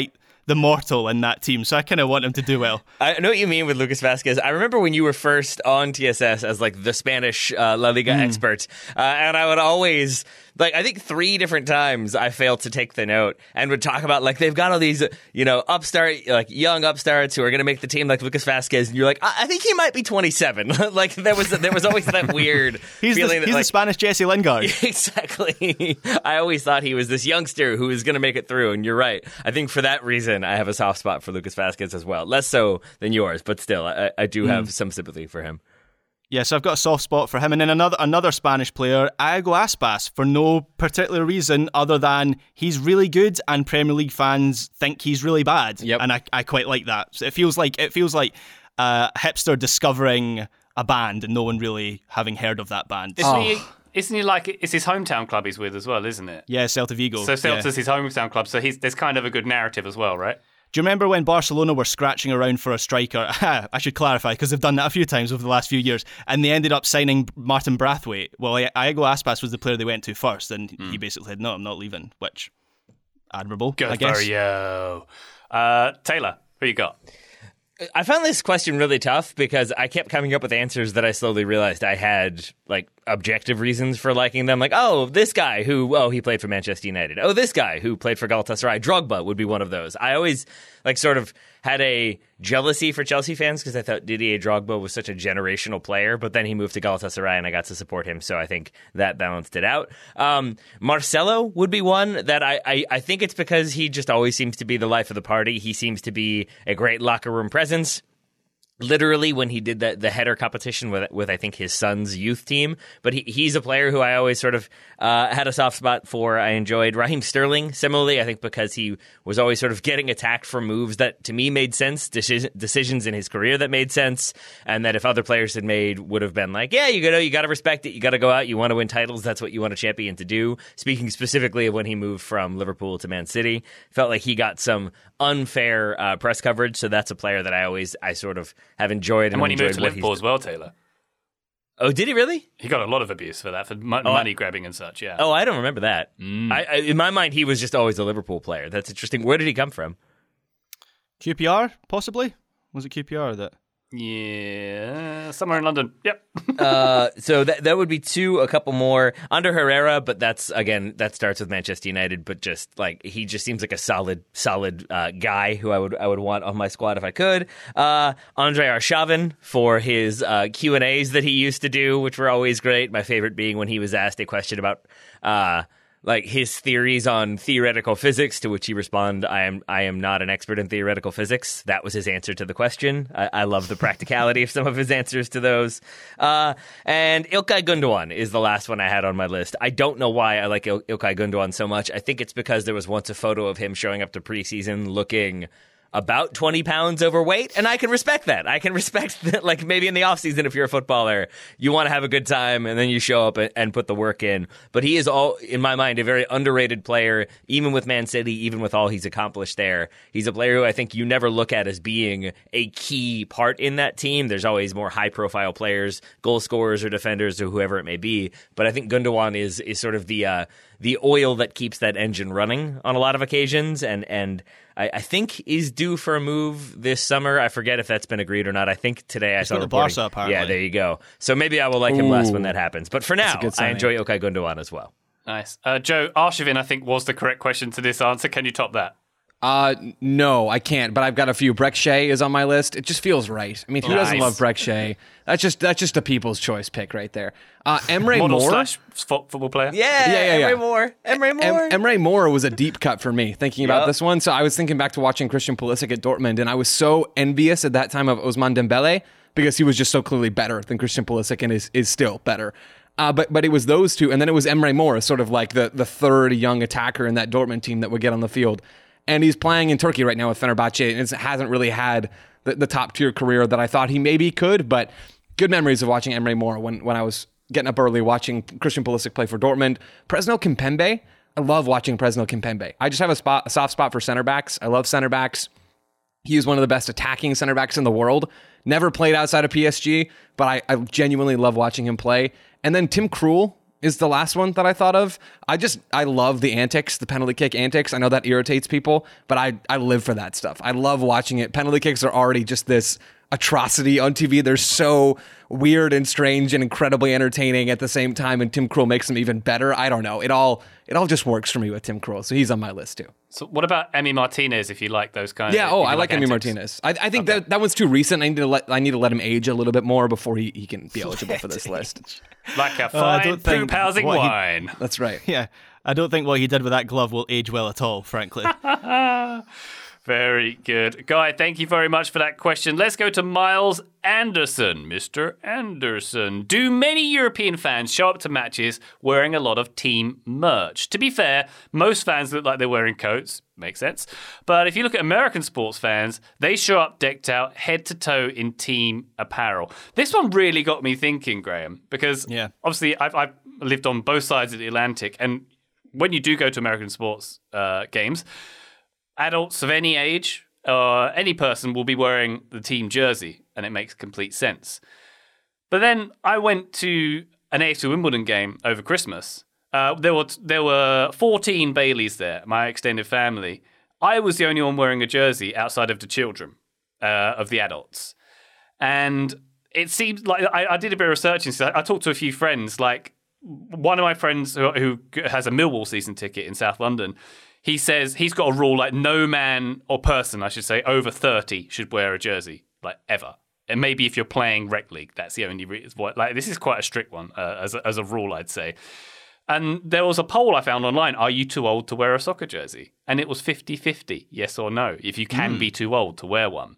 the mortal in that team, so I kind of want him to do well. I know what you mean with Lucas Vasquez. I remember when you were first on T S S as like the Spanish uh, La Liga mm. expert, uh, and I would always, like, I think three different times I failed to take the note and would talk about, like, they've got all these, you know, upstart, like, young upstarts who are going to make the team, like Lucas Vasquez, and you're like, I, I think he might be twenty-seven. Like, there was there was always that weird he's feeling the, that, he's like, the Spanish Jesse Lingard. Exactly. I always thought he was this youngster who was going to make it through, and you're right. I think for that reason, I have a soft spot for Lucas Vasquez as well. Less so than yours, but still, I, I do have mm. some sympathy for him. Yeah, so I've got a soft spot for him. And then another another Spanish player, Iago Aspas, for no particular reason other than he's really good and Premier League fans think he's really bad. Yep. And I, I quite like that. So it feels like it feels like a hipster discovering a band and no one really having heard of that band. Isn't, oh. he, isn't he like, it's his hometown club he's with as well, isn't it? Yeah, Celta Vigo. So Celta's yeah. his hometown club, so he's, there's kind of a good narrative as well, right? Do you remember when Barcelona were scratching around for a striker? I should clarify, because they've done that a few times over the last few years, and they ended up signing Martin Braithwaite. Well, Iago Aspas was the player they went to first, and mm. he basically said, no, I'm not leaving, which, admirable, Good I guess. for you. Uh, Taylor, who you got? I found this question really tough because I kept coming up with answers that I slowly realized I had, like, objective reasons for liking them. Like, oh, this guy who, oh, he played for Manchester United. Oh, this guy who played for Galatasaray. Drogba would be one of those. I always, like, sort of had a jealousy for Chelsea fans because I thought Didier Drogba was such a generational player, but then he moved to Galatasaray and I got to support him, so I think that balanced it out. Um, Marcelo would be one that I, I, I think it's because he just always seems to be the life of the party. He seems to be a great locker room presence. Literally, when he did the, the header competition with, with, I think, his son's youth team. But he, he's a player who I always sort of uh, had a soft spot for. I enjoyed Raheem Sterling, similarly, I think because he was always sort of getting attacked for moves that, to me, made sense, deci- decisions in his career that made sense, and that if other players had made, would have been like, yeah, you gotta, you gotta respect it, you gotta go out, you want to win titles, that's what you want a champion to do. Speaking specifically of when he moved from Liverpool to Man City, felt like he got some unfair uh, press coverage, so that's a player that I always, I sort of have enjoyed. And, and when he moved to Liverpool as well, Taylor. Oh, did he really? He got a lot of abuse for that, for mo- oh, money grabbing and such, yeah. Oh, I don't remember that. Mm. I, I, in my mind, he was just always a Liverpool player. That's interesting. Where did he come from? Q P R, possibly? Was it Q P R that... Yeah, somewhere in London. Yep. uh, so that that would be two, a couple more under Herrera, but that's again that starts with Manchester United. But just like he just seems like a solid, solid uh, guy who I would I would want on my squad if I could. Uh, Andre Arshavin for his uh, Q and A's that he used to do, which were always great. My favorite being when he was asked a question about. Uh, Like his theories on theoretical physics, to which he responded, I am I am not an expert in theoretical physics. That was his answer to the question. I, I love the practicality of some of his answers to those. Uh, and Ilkay Gundogan is the last one I had on my list. I don't know why I like Il- Ilkay Gundogan so much. I think it's because there was once a photo of him showing up to preseason looking about twenty pounds overweight, and I can respect that. I can respect that, like, maybe in the offseason, if you're a footballer, you want to have a good time, and then you show up and, and put the work in. But he is, all, in my mind, a very underrated player, even with Man City, even with all he's accomplished there. He's a player who I think you never look at as being a key part in that team. There's always more high-profile players, goal scorers or defenders or whoever it may be. But I think Gundogan is is sort of the uh, the oil that keeps that engine running on a lot of occasions, and and I, I think is due for a move this summer. I forget if that's been agreed or not. I think today I He's saw got the reporting. Barca, apparently. Yeah, there you go. So maybe I will like him Ooh. less when that happens. But for now, good I signing. enjoy Ilkay Gundogan as well. Nice. Uh, Joe, Arshavin, I think, was the correct question to this answer. Can you top that? Uh, no, I can't. But I've got a few. Breck Shea is on my list. It just feels right. I mean, who doesn't Nice. love Breck Shea? That's just that's just a people's choice pick right there. Uh, Emre Model Moore. slash fo- football player? Yeah, Yeah, yeah, yeah. Emre Moore. Emre Moore. Em- Emre Moore was a deep cut for me thinking about Yep. this one. So I was thinking back to watching Christian Pulisic at Dortmund, and I was so envious at that time of Ousmane Dembele because he was just so clearly better than Christian Pulisic and is is still better. Uh, but but it was those two, and then it was Emre Moore, sort of like the the third young attacker in that Dortmund team that would get on the field. And he's playing in Turkey right now with Fenerbahce, and it hasn't really had the, the top tier career that I thought he maybe could. But good memories of watching Emre Moore when when I was getting up early watching Christian Pulisic play for Dortmund. Presnel Kimpembe, I love watching Presnel Kimpembe. I just have a spot, a soft spot for center backs. I love center backs. He is one of the best attacking center backs in the world. Never played outside of P S G, but I, I genuinely love watching him play. And then Tim Krul is the last one that I thought of. I just, I love the antics, the penalty kick antics. I know that irritates people, but I, I live for that stuff. I love watching it. Penalty kicks are already just this atrocity on T V. They're so weird and strange and incredibly entertaining at the same time, and Tim Krul makes them even better. I don't know. It all it all just works for me with Tim Krul, so he's on my list too. So what about Emi Martinez, if you like those kind yeah, of... Yeah, oh, I I like Emi Martinez. I, I think okay. that, that one's too recent. I need to let I need to let him age a little bit more before he, he can be eligible for this list. Like a fine uh, poop housing wine. He, that's right. Yeah, I don't think what he did with that glove will age well at all, frankly. Very good. Guy, thank you very much for that question. Let's go to Miles Anderson. Mister Anderson. Do many European fans show up to matches wearing a lot of team merch? To be fair, most fans look like they're wearing coats. Makes sense. But if you look at American sports fans, they show up decked out head to toe in team apparel. This one really got me thinking, Graham, because yeah. obviously I've, I've lived on both sides of the Atlantic. And when you do go to American sports uh, games, adults of any age, or uh, any person will be wearing the team jersey, and it makes complete sense. But then I went to an A F C Wimbledon game over Christmas. Uh, there were there were fourteen Baileys there, my extended family. I was the only one wearing a jersey outside of the children, uh, of the adults. And it seemed like I, I did a bit of research, and so I talked to a few friends. Like one of my friends who, who has a Millwall season ticket in South London, he says he's got a rule like no man or person, I should say, over thirty should wear a jersey, like ever. And maybe if you're playing rec league, that's the only reason. Like this is quite a strict one uh, as a, as a rule, I'd say. And there was a poll I found online: are you too old to wear a soccer jersey? And it was fifty-fifty, yes or no, if you can mm. be too old to wear one,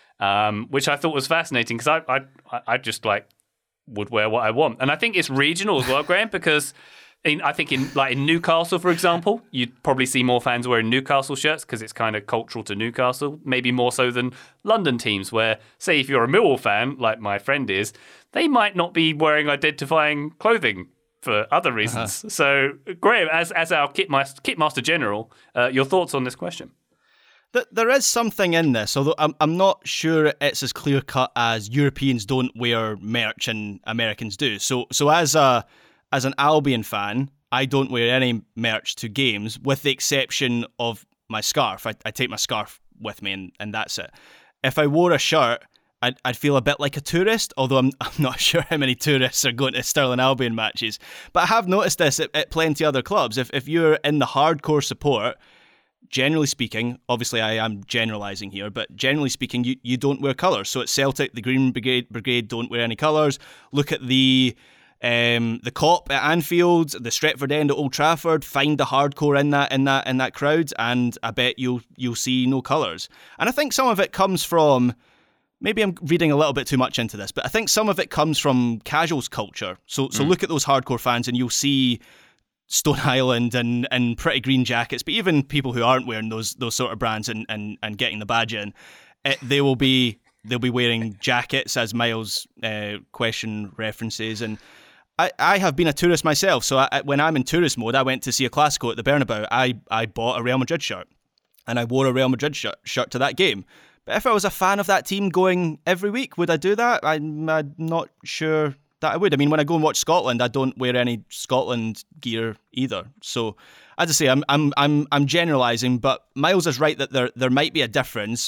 um, which I thought was fascinating because I, I I just like would wear what I want, and I think it's regional as well, Graham, because. In, I think in like in Newcastle, for example, you'd probably see more fans wearing Newcastle shirts because it's kind of cultural to Newcastle, maybe more so than London teams where, say, if you're a Millwall fan, like my friend is, they might not be wearing identifying clothing for other reasons. Uh-huh. So, Graham, as as our kitmaster, kitmaster general, uh, your thoughts on this question? There is something in this, although I'm I'm not sure it's as clear cut as Europeans don't wear merch and Americans do. So so as a As an Albion fan, I don't wear any merch to games, with the exception of my scarf. I, I take my scarf with me, and, and that's it. If I wore a shirt, I'd, I'd feel a bit like a tourist, although I'm, I'm not sure how many tourists are going to Stirling Albion matches. But I have noticed this at, at plenty of other clubs. If, if you're in the hardcore support, generally speaking, obviously I am generalising here, but generally speaking, you, you don't wear colours. So at Celtic, the Green Brigade, Brigade don't wear any colours. Look at the... Um, the Cop at Anfield, the Stretford End at Old Trafford. Find the hardcore in that in that in that crowd, and I bet you'll you'll see no colours. And I think some of it comes from, maybe I'm reading a little bit too much into this, but I think some of it comes from casuals culture. So so mm. look at those hardcore fans, and you'll see Stone Island and, and pretty green jackets, but even people who aren't wearing those those sort of brands and and, and getting the badge in, it, they will be they'll be wearing jackets, as Miles' uh, question references. And I, I have been a tourist myself, so I, when I'm in tourist mode, I went to see a Clásico at the Bernabeu. I, I bought a Real Madrid shirt, and I wore a Real Madrid shirt, shirt to that game. But if I was a fan of that team going every week, would I do that? I'm, I'm not sure that I would. I mean, when I go and watch Scotland, I don't wear any Scotland gear either. So, as I say, I'm I'm I'm I'm generalising, but Miles is right that there there might be a difference.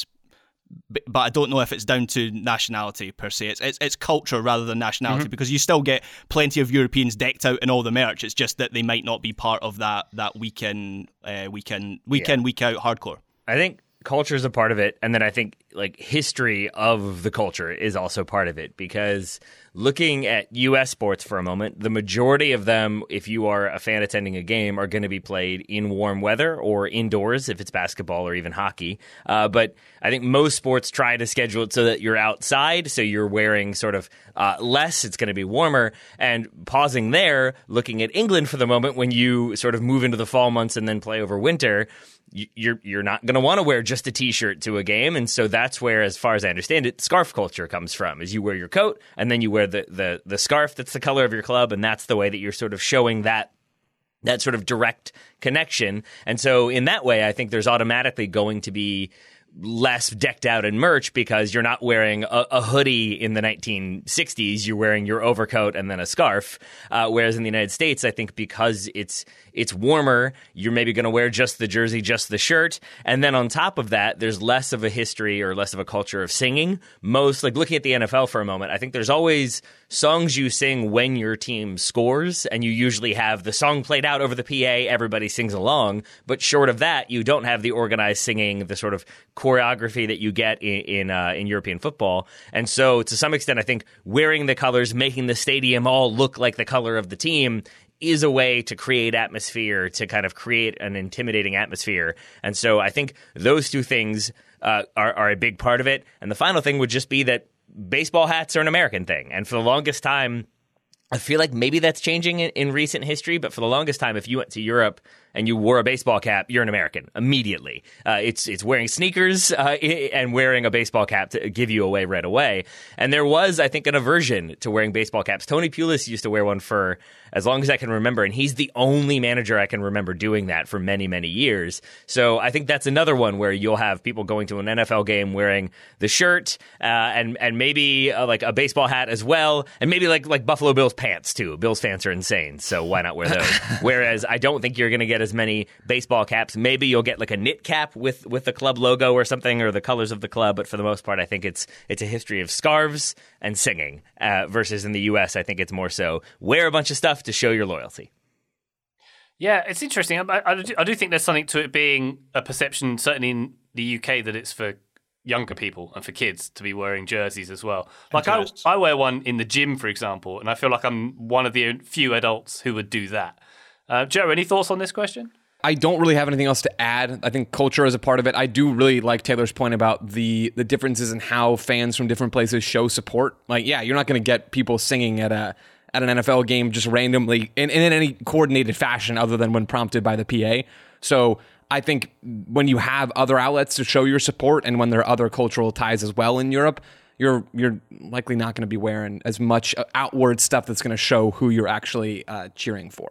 But I don't know if it's down to nationality per se. It's it's, it's culture rather than nationality, mm-hmm. because you still get plenty of Europeans decked out in all the merch. It's just that they might not be part of that that weekend, uh, weekend, weekend, yeah. week out hardcore. I think culture is a part of it, and then I think like history of the culture is also part of it, because looking at U S sports for a moment, the majority of them, if you are a fan attending a game, are going to be played in warm weather or indoors if it's basketball or even hockey. Uh, but I think most sports try to schedule it so that you're outside, so you're wearing sort of uh, less, it's going to be warmer. And pausing there, looking at England for the moment, when you sort of move into the fall months and then play over winter, you're you're not going to want to wear just a t-shirt to a game. And so that's where, as far as I understand it, scarf culture comes from, is you wear your coat and then you wear the, the, the scarf that's the color of your club, and that's the way that you're sort of showing that that sort of direct connection. And so in that way, I think there's automatically going to be less decked out in merch because you're not wearing a, a hoodie in the nineteen sixties. You're wearing your overcoat and then a scarf. Uh, whereas in the United States, I think because it's it's warmer, you're maybe going to wear just the jersey, just the shirt. And then on top of that, there's less of a history or less of a culture of singing. Most, like looking at the N F L for a moment, I think there's always songs you sing when your team scores, and you usually have the song played out over the P A, everybody sings along. But short of that, you don't have the organized singing, the sort of choreography that you get in in, uh, in European football. And so to some extent, I think wearing the colors, making the stadium all look like the color of the team is a way to create atmosphere, to kind of create an intimidating atmosphere. And so I think those two things uh, are, are a big part of it. And the final thing would just be that baseball hats are an American thing. And for the longest time, I feel like maybe that's changing in, in recent history, but for the longest time, if you went to Europe and you wore a baseball cap, you're an American immediately. Uh, it's it's wearing sneakers uh, and wearing a baseball cap to give you away right away. And there was, I think, an aversion to wearing baseball caps. Tony Pulis used to wear one for as long as I can remember, and he's the only manager I can remember doing that for many, many years. So I think that's another one where you'll have people going to an N F L game wearing the shirt uh, and and maybe uh, like a baseball hat as well, and maybe like like Buffalo Bills pants too. Bills fans are insane, so why not wear those? Whereas I don't think you're going to get as many baseball caps. Maybe you'll get like a knit cap with with the club logo or something, or the colors of the club. But for the most part, I think it's it's a history of scarves and singing. Uh, versus in the U S, I think it's more so wear a bunch of stuff to show your loyalty. Yeah, it's interesting. I, I, do, I do think there's something to it being a perception, certainly in the U K, that it's for younger people and for kids to be wearing jerseys as well. Like I, I wear one in the gym, for example, and I feel like I'm one of the few adults who would do that. Uh, Joe, any thoughts on this question? I don't really have anything else to add. I think culture is a part of it. I do really like Taylor's point about the the differences in how fans from different places show support. Like, yeah, you're not going to get people singing at a at an N F L game just randomly in, in any coordinated fashion other than when prompted by the P A. So I think when you have other outlets to show your support and when there are other cultural ties as well in Europe, you're you're likely not going to be wearing as much outward stuff that's going to show who you're actually uh, cheering for.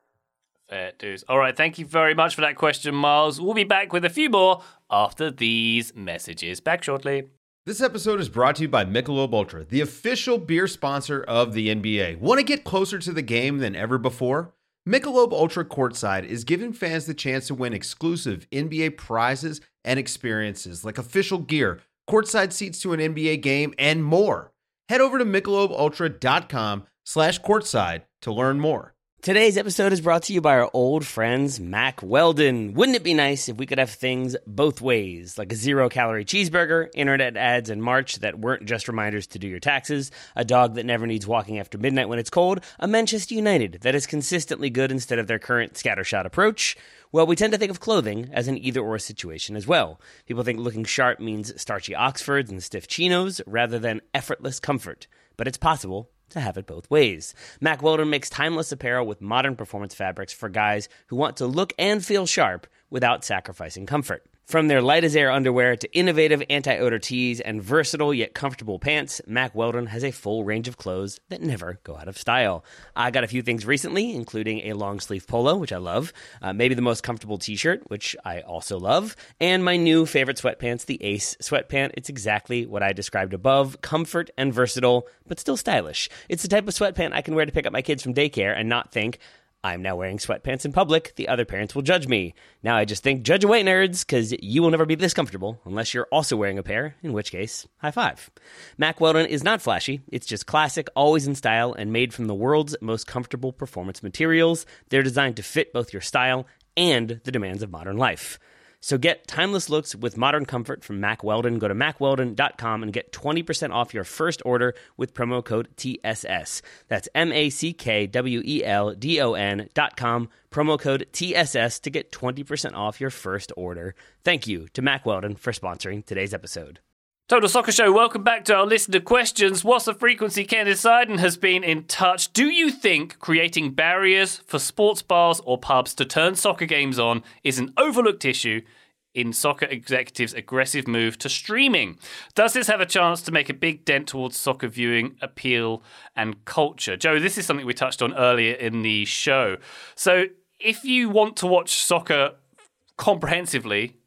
Fair dues. All right, thank you very much for that question, Miles. We'll be back with a few more after these messages. Back shortly. This episode is brought to you by Michelob Ultra, the official beer sponsor of the N B A. Want to get closer to the game than ever before? Michelob Ultra Courtside is giving fans the chance to win exclusive N B A prizes and experiences like official gear, courtside seats to an N B A game, and more. Head over to michelobultra.com slash courtside to learn more. Today's episode is brought to you by our old friends, Mack Weldon. Wouldn't it be nice if we could have things both ways, like a zero-calorie cheeseburger, internet ads in March that weren't just reminders to do your taxes, a dog that never needs walking after midnight when it's cold, a Manchester United that is consistently good instead of their current scattershot approach? Well, we tend to think of clothing as an either-or situation as well. People think looking sharp means starchy Oxfords and stiff chinos rather than effortless comfort. But it's possible to have it both ways. Mack Weldon makes timeless apparel with modern performance fabrics for guys who want to look and feel sharp without sacrificing comfort. From their light-as-air underwear to innovative anti-odor tees and versatile yet comfortable pants, Mack Weldon has a full range of clothes that never go out of style. I got a few things recently, including a long-sleeve polo, which I love, uh, maybe the most comfortable t-shirt, which I also love, and my new favorite sweatpants, the Ace sweatpant. It's exactly what I described above, comfort and versatile, but still stylish. It's the type of sweatpant I can wear to pick up my kids from daycare and not think, I'm now wearing sweatpants in public, the other parents will judge me. Now I just think, judge away, nerds, because you will never be this comfortable unless you're also wearing a pair, in which case, high five. Mack Weldon is not flashy. It's just classic, always in style, and made from the world's most comfortable performance materials. They're designed to fit both your style and the demands of modern life. So get timeless looks with modern comfort from Mack Weldon. Go to mack weldon dot com and get twenty percent off your first order with promo code T S S. That's M A C K W E L D O N dot com, promo code T S S to get twenty percent off your first order. Thank you to Mack Weldon for sponsoring today's episode. Total Soccer Show, welcome back to our listener questions. What's the frequency? Candice Seiden has been in touch. Do you think creating barriers for sports bars or pubs to turn soccer games on is an overlooked issue in soccer executives' aggressive move to streaming? Does this have a chance to make a big dent towards soccer viewing appeal and culture? Joe, this is something we touched on earlier in the show. So if you want to watch soccer comprehensively,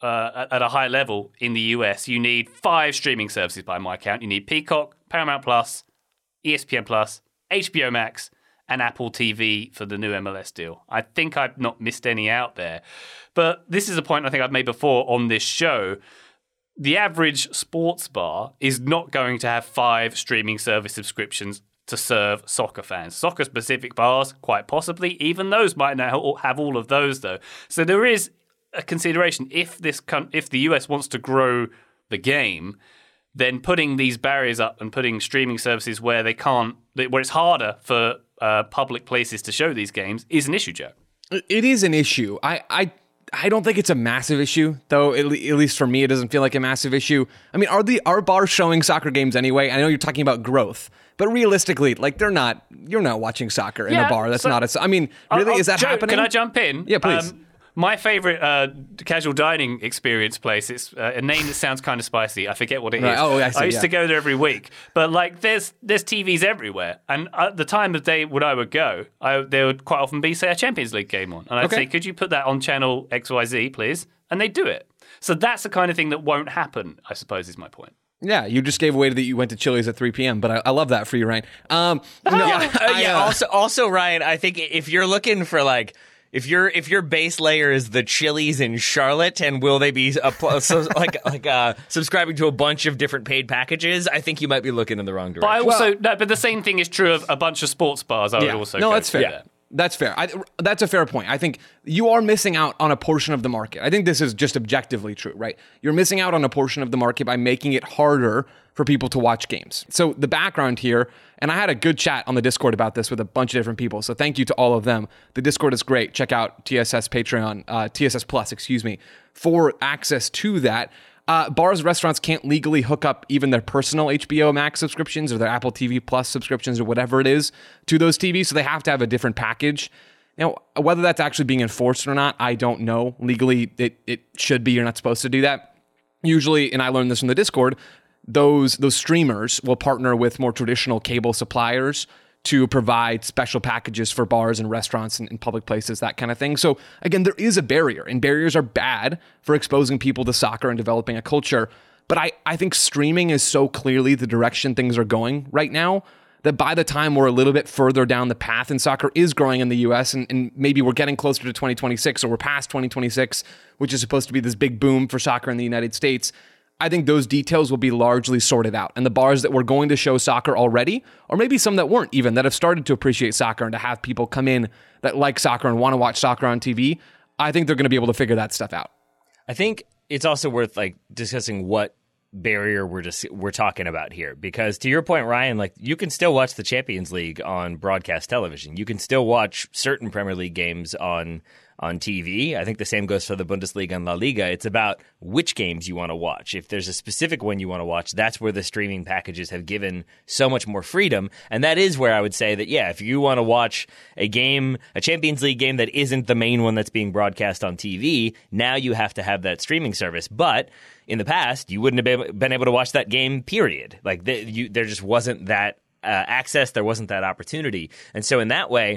uh, at a high level in the U S, you need five streaming services by my count. You need Peacock, Paramount Plus, E S P N Plus, H B O Max, and Apple T V for the new M L S deal. I think I've not missed any out there. But this is a point I think I've made before on this show. The average sports bar is not going to have five streaming service subscriptions to serve soccer fans. Soccer-specific bars, quite possibly. Even those might not have all of those, though. So there is a consideration. If this if the U S wants to grow the game, then putting these barriers up and putting streaming services where they can't, where it's harder for uh, public places to show these games is an issue, Joe. It is an issue. I, I, I don't think it's a massive issue, though. At, le- at least for me, it doesn't feel like a massive issue. I mean, are the are bars showing soccer games anyway? I know you're talking about growth, but realistically, like they're not. You're not watching soccer in Yeah, a bar. That's so- not a. I mean, really, I'll- is that Joe, happening? Can I jump in? Yeah, please. Um, my favorite uh, casual dining experience place, it's uh, a name that sounds kind of spicy. I forget what it is. Right. Oh, I see, used yeah. to go there every week. But like there's there's T Vs everywhere. And at the time of day when I would go, I, there would quite often be, say, a Champions League game on. And I'd Okay. say, could you put that on channel X Y Z, please? And they'd do it. So that's the kind of thing that won't happen, I suppose, is my point. Yeah, you just gave away that you went to Chili's at three p.m., but I, I love that for you, Ryan. Um, no, yeah, uh, I, yeah. uh, Also, also, Ryan, I think if you're looking for like, if your if your base layer is the Chili's in Charlotte, and will they be a, so, like like uh, subscribing to a bunch of different paid packages? I think you might be looking in the wrong But I direction. also, no, but the same thing is true of a bunch of sports bars. I would Yeah. also no, go that's to fair. there. That's fair. I, that's a fair point. I think you are missing out on a portion of the market. I think this is just objectively true, right? You're missing out on a portion of the market by making it harder for people to watch games. So the background here, and I had a good chat on the Discord about this with a bunch of different people. So thank you to all of them. The Discord is great. Check out T S S Patreon, uh, T S S Plus, excuse me, for access to that. Uh, bars, restaurants can't legally hook up even their personal H B O Max subscriptions or their Apple T V Plus subscriptions or whatever it is to those T Vs, so they have to have a different package. Now, whether that's actually being enforced or not, I don't know. Legally, it, it should be. You're not supposed to do that. Usually, and I learned this from the Discord, those those streamers will partner with more traditional cable suppliers to provide special packages for bars and restaurants and, and public places, that kind of thing. So again, there is a barrier, and barriers are bad for exposing people to soccer and developing a culture. But I, I think streaming is so clearly the direction things are going right now that by the time we're a little bit further down the path and soccer is growing in the U S and, and maybe we're getting closer to twenty twenty-six or we're past twenty twenty-six, which is supposed to be this big boom for soccer in the United States, I think those details will be largely sorted out. And the bars that were going to show soccer already, or maybe some that weren't even, that have started to appreciate soccer and to have people come in that like soccer and want to watch soccer on T V, I think they're going to be able to figure that stuff out. I think it's also worth like discussing what barrier we're just we're talking about here, because to your point, Ryan, like you can still watch the Champions League on broadcast television. You can still watch certain Premier League games on on T V. I think the same goes for the Bundesliga and La Liga. It's about which games you want to watch. If there's a specific one you want to watch, that's where the streaming packages have given so much more freedom. And that is where I would say that, yeah, if you want to watch a game, a Champions League game that isn't the main one that's being broadcast on T V, now you have to have that streaming service. But in the past, you wouldn't have been able to watch that game, period. Like the, you, there just wasn't that uh, access. There wasn't that opportunity. And so in that way,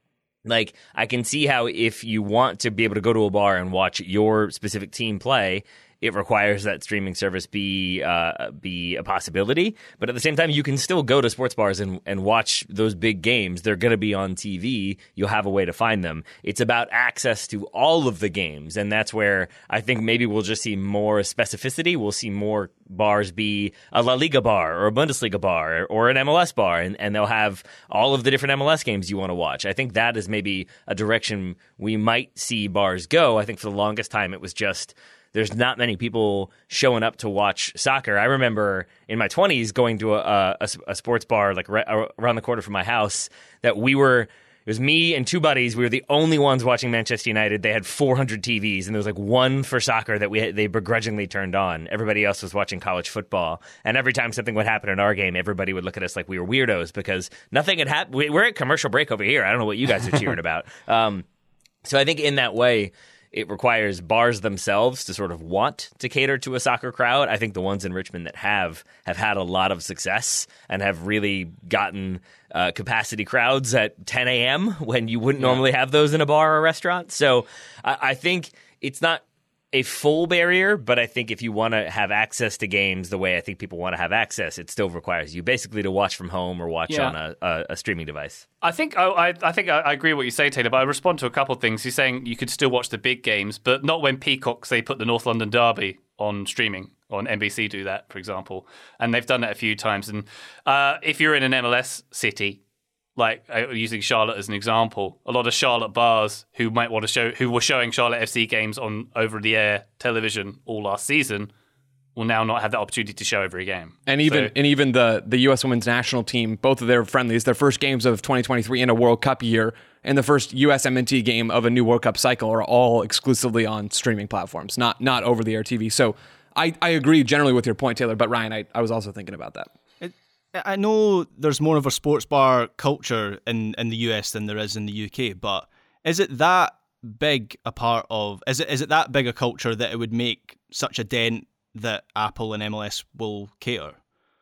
like, I can see how if you want to be able to go to a bar and watch your specific team play, it requires that streaming service be uh, be a possibility. But at the same time, you can still go to sports bars and, and watch those big games. They're going to be on T V. You'll have a way to find them. It's about access to all of the games. And that's where I think maybe we'll just see more specificity. We'll see more bars be a La Liga bar or a Bundesliga bar or an M L S bar. And, and they'll have all of the different M L S games you want to watch. I think that is maybe a direction we might see bars go. I think for the longest time, it was just there's not many people showing up to watch soccer. I remember in my twenties going to a, a, a sports bar like right around the corner from my house that we were, it was me and two buddies. We were the only ones watching Manchester United. They had four hundred T Vs, and there was like one for soccer that we had, they begrudgingly turned on. Everybody else was watching college football. And every time something would happen in our game, everybody would look at us like we were weirdos because nothing had happened. We're at commercial break over here. I don't know what you guys are cheering about. Um, so I think in that way, it requires bars themselves to sort of want to cater to a soccer crowd. I think the ones in Richmond that have have had a lot of success and have really gotten uh, capacity crowds at ten a.m. when you wouldn't yeah. normally have those in a bar or a restaurant. So I, I think it's not a full barrier, but I think if you want to have access to games the way I think people want to have access, it still requires you basically to watch from home or watch Yeah. on a, a, a streaming device. I think I, I, I think I, I agree with what you say, Taylor, but I respond to a couple of things. He's saying you could still watch the big games, but not when Peacock, say, put the North London Derby on streaming. On N B C do that, for example. And they've done that a few times. And uh, if you're in an M L S city, like uh, using Charlotte as an example, a lot of Charlotte bars who might want to show, who were showing Charlotte F C games on over-the-air television all last season, will now not have that opportunity to show every game. And even So- and even the the U S Women's National Team, both of their friendlies, their first games of twenty twenty-three in a World Cup year, and the first U S M N T game of a new World Cup cycle are all exclusively on streaming platforms, not not over-the-air T V. So I, I agree generally with your point, Taylor, but Ryan, I, I was also thinking about that. It, I know there's more of a sports bar culture in, in the U S than there is in the U K, but is it that big a part of, is it is it that big a culture that it would make such a dent that Apple and M L S will cater?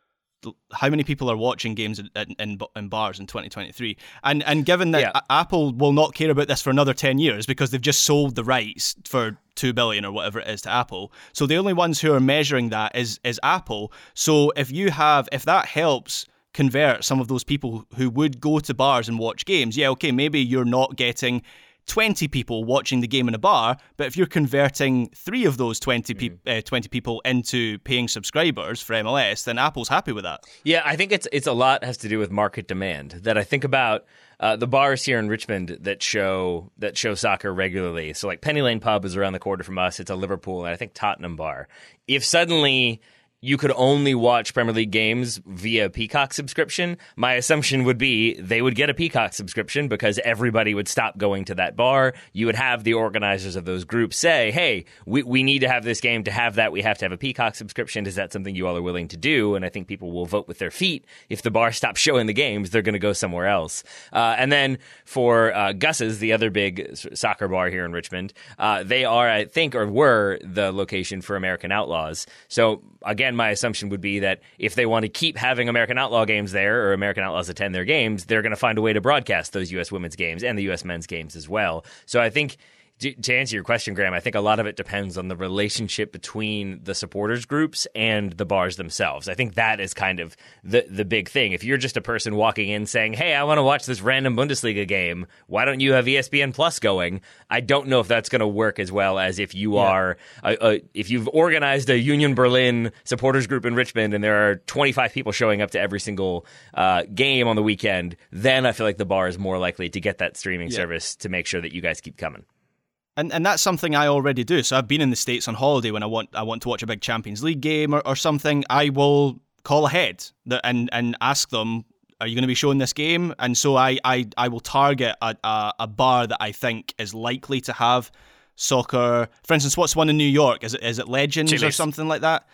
How many people are watching games in, in, in bars in twenty twenty-three? And and given that Yeah. A- Apple will not care about this for another ten years because they've just sold the rights for two billion or whatever it is to Apple. So the only ones who are measuring that is is Apple. So if you have, if that helps convert some of those people who would go to bars and watch games, yeah, okay, maybe you're not getting twenty people watching the game in a bar, but if you're converting three of those twenty, pe- uh, twenty people into paying subscribers for M L S, then Apple's happy with that. Yeah, I think it's it's a lot has to do with market demand. That I think about uh, the bars here in Richmond that show that show soccer regularly. So like Penny Lane Pub is around the corner from us. It's a Liverpool and I think Tottenham bar. If suddenly you could only watch Premier League games via Peacock subscription, my assumption would be they would get a Peacock subscription because everybody would stop going to that bar. You would have the organizers of those groups say, hey, we, we need to have this game. To have that, we have to have a Peacock subscription. Is that something you all are willing to do? And I think people will vote with their feet. If the bar stops showing the games, they're going to go somewhere else. Uh, and then for uh, Gus's, the other big soccer bar here in Richmond, uh, they are, I think, or were the location for American Outlaws. So again, my assumption would be that if they want to keep having American Outlaw games there or American Outlaws attend their games, they're going to find a way to broadcast those U S women's games and the U S men's games as well. So I think to answer your question, Graham, I think a lot of it depends on the relationship between the supporters groups and the bars themselves. I think that is kind of the the big thing. If you're just a person walking in saying, hey, I want to watch this random Bundesliga game, why don't you have E S P N Plus going? I don't know if that's going to work as well as if you yeah. are, a, a, if you've organized a Union Berlin supporters group in Richmond and there are twenty-five people showing up to every single uh, game on the weekend, then I feel like the bar is more likely to get that streaming yeah. service to make sure that you guys keep coming. And and that's something I already do. So I've been in the States on holiday when I want I want to watch a big Champions League game or, or something. I will call ahead and and ask them, are you going to be showing this game? And so I I, I will target a, a, a bar that I think is likely to have soccer. For instance, what's one in New York? Is it is it Legends Chili's. Or something like that?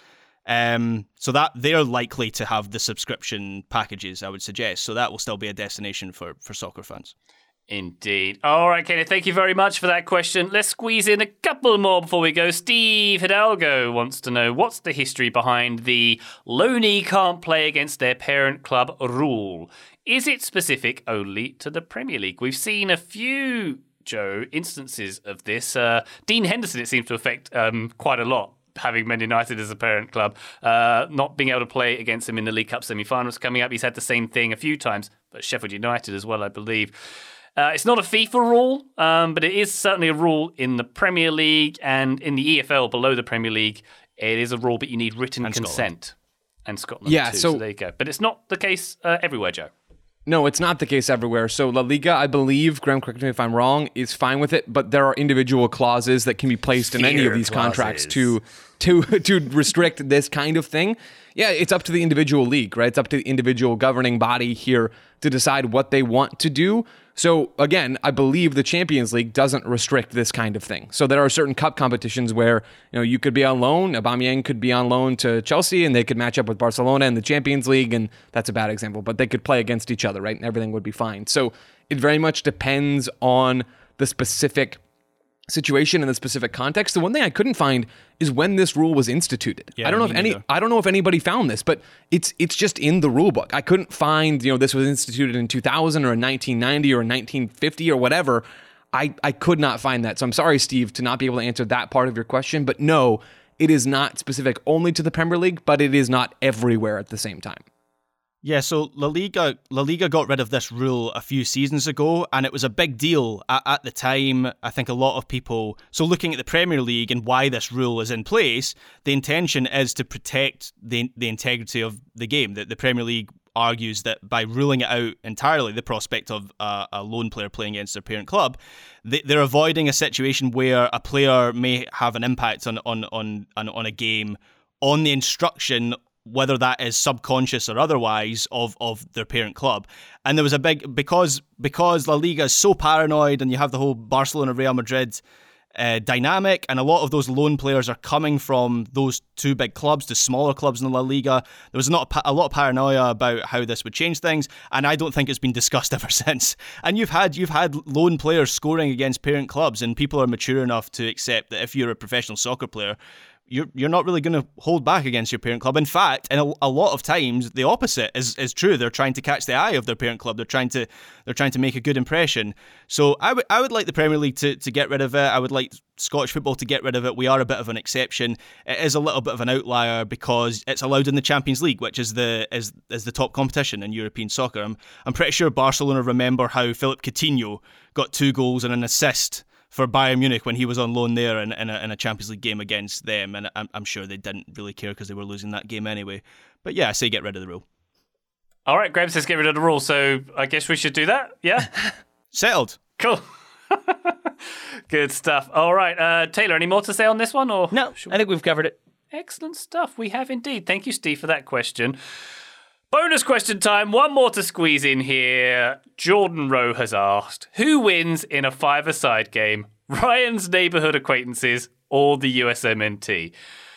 Um, so that they're likely to have the subscription packages, I would suggest. So that will still be a destination for, for soccer fans. Indeed. All right, Kenneth, thank you very much for that question. Let's squeeze in a couple more before we go. Steve Hidalgo wants to know, what's the history behind the loanee can't play against their parent club rule? Is it specific only to the Premier League? We've seen a few, Joe, instances of this. Uh, Dean Henderson, it seems to affect um, quite a lot, having Man United as a parent club, uh, not being able to play against him in the League Cup semi-finals coming up. He's had the same thing a few times, but Sheffield United as well, I believe. Uh, it's not a FIFA rule, um, but it is certainly a rule in the Premier League and in the E F L below the Premier League. It is a rule, but you need written and consent. Scotland. And Scotland, yeah, too. So, so there you go. But it's not the case uh, everywhere, Joe. No, it's not the case everywhere. So La Liga, I believe, Graham, correct me if I'm wrong, is fine with it, but there are individual clauses that can be placed in any of these clauses. contracts to to to restrict this kind of thing. Yeah, it's up to the individual league, right? It's up to the individual governing body here to decide what they want to do. So again, I believe the Champions League doesn't restrict this kind of thing. So there are certain cup competitions where, you know, you could be on loan, Aubameyang could be on loan to Chelsea and they could match up with Barcelona in the Champions League, and that's a bad example, but they could play against each other, right? And everything would be fine. So it very much depends on the specific situation in the specific context. The one thing I couldn't find is when this rule was instituted. Yeah, I don't know if any neither. I don't know if anybody found this, but it's it's just in the rule book. I couldn't find, you know, this was instituted in two thousand or in nineteen ninety or in nineteen fifty or whatever. I, I could not find that. So I'm sorry, Steve, to not be able to answer that part of your question. But no, it is not specific only to the Premier League, but it is not everywhere at the same time. Yeah, so La Liga La Liga got rid of this rule a few seasons ago, and it was a big deal at, at the time. I think a lot of people... So looking at the Premier League and why this rule is in place, the intention is to protect the the integrity of the game. That the Premier League argues that by ruling it out entirely, the prospect of uh, a lone player playing against their parent club, they, they're avoiding a situation where a player may have an impact on on on on, on a game on the instruction, whether that is subconscious or otherwise, of, of their parent club. And there was a big, because because La Liga is so paranoid, and you have the whole Barcelona Real Madrid uh, dynamic, and a lot of those lone players are coming from those two big clubs to smaller clubs in La Liga. There was not a, a lot of paranoia about how this would change things, and I don't think it's been discussed ever since. And you've had you've had lone players scoring against parent clubs, and people are mature enough to accept that if you're a professional soccer player, You're you're not really going to hold back against your parent club. In fact, and a, a lot of times the opposite is, is true. They're trying to catch the eye of their parent club. They're trying to they're trying to make a good impression. So I would I would like the Premier League to, to get rid of it. I would like Scottish football to get rid of it. We are a bit of an exception. It is a little bit of an outlier because it's allowed in the Champions League, which is the is is the top competition in European soccer. I'm I'm pretty sure Barcelona remember how Philippe Coutinho got two goals and an assist for Bayern Munich when he was on loan there in, in, a, in a Champions League game against them, and I'm, I'm sure they didn't really care because they were losing that game anyway. But yeah, I say get rid of the rule. All right, Graham says get rid of the rule, so I guess we should do that, yeah? Settled. Cool. Good stuff. All right, uh, Taylor, any more to say on this one? Or No, I think we've covered it. Excellent stuff. We have indeed. Thank you, Steve, for that question. Bonus question time. One more to squeeze in here. Jordan Rowe has asked, who wins in a five-a-side game, Ryan's neighbourhood acquaintances or the U S M N T?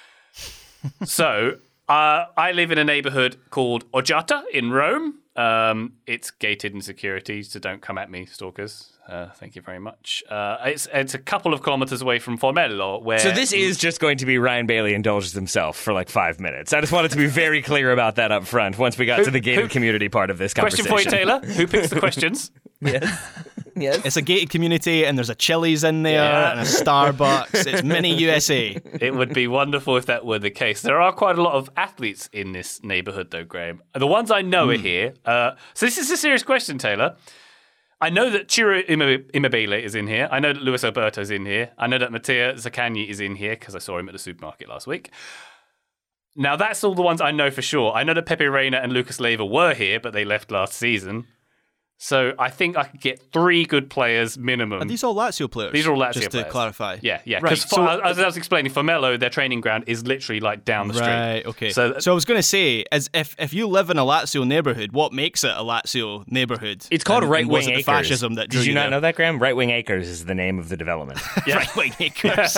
So, uh, I live in a neighbourhood called Ojata in Rome. Um, it's gated and security, so don't come at me, stalkers. Uh, thank you very much. Uh, it's it's a couple of kilometres away from Formello, where... So this is just going to be Ryan Bailey indulges himself for like five minutes. I just wanted to be very clear about that up front once we got Who- to the gated who- community part of this Question conversation. for you, Taylor. Who picks the questions? Yes. Yes. It's a gated community, and there's a Chili's in there, Yeah. and a Starbucks. It's mini U S A. It would be wonderful if that were the case. There are quite a lot of athletes in this neighbourhood, though, Graham. The ones I know are here. Uh, so this is a serious question, Taylor. I know that Ciro Immobile is in here. I know that Luis Alberto is in here. I know that Mattia Zaccagni is in here because I saw him at the supermarket last week. Now, that's all the ones I know for sure. I know that Pepe Reina and Lucas Leiva were here, but they left last season. So I think I could get three good players minimum. Are these all Lazio players? These are all Lazio Just players. to clarify. Yeah, yeah. Right, Because so- as I was explaining, Formello, their training ground is literally like down the street. Right, okay. So, So, I was going to say, as if, if you live in a Lazio neighbourhood, what makes it a Lazio neighbourhood? It's called And- Right and Wing was it the Acres. fascism that drew Did you not there? know that, Graham? Right Wing Acres is the name of the development. yeah. Right Wing Acres.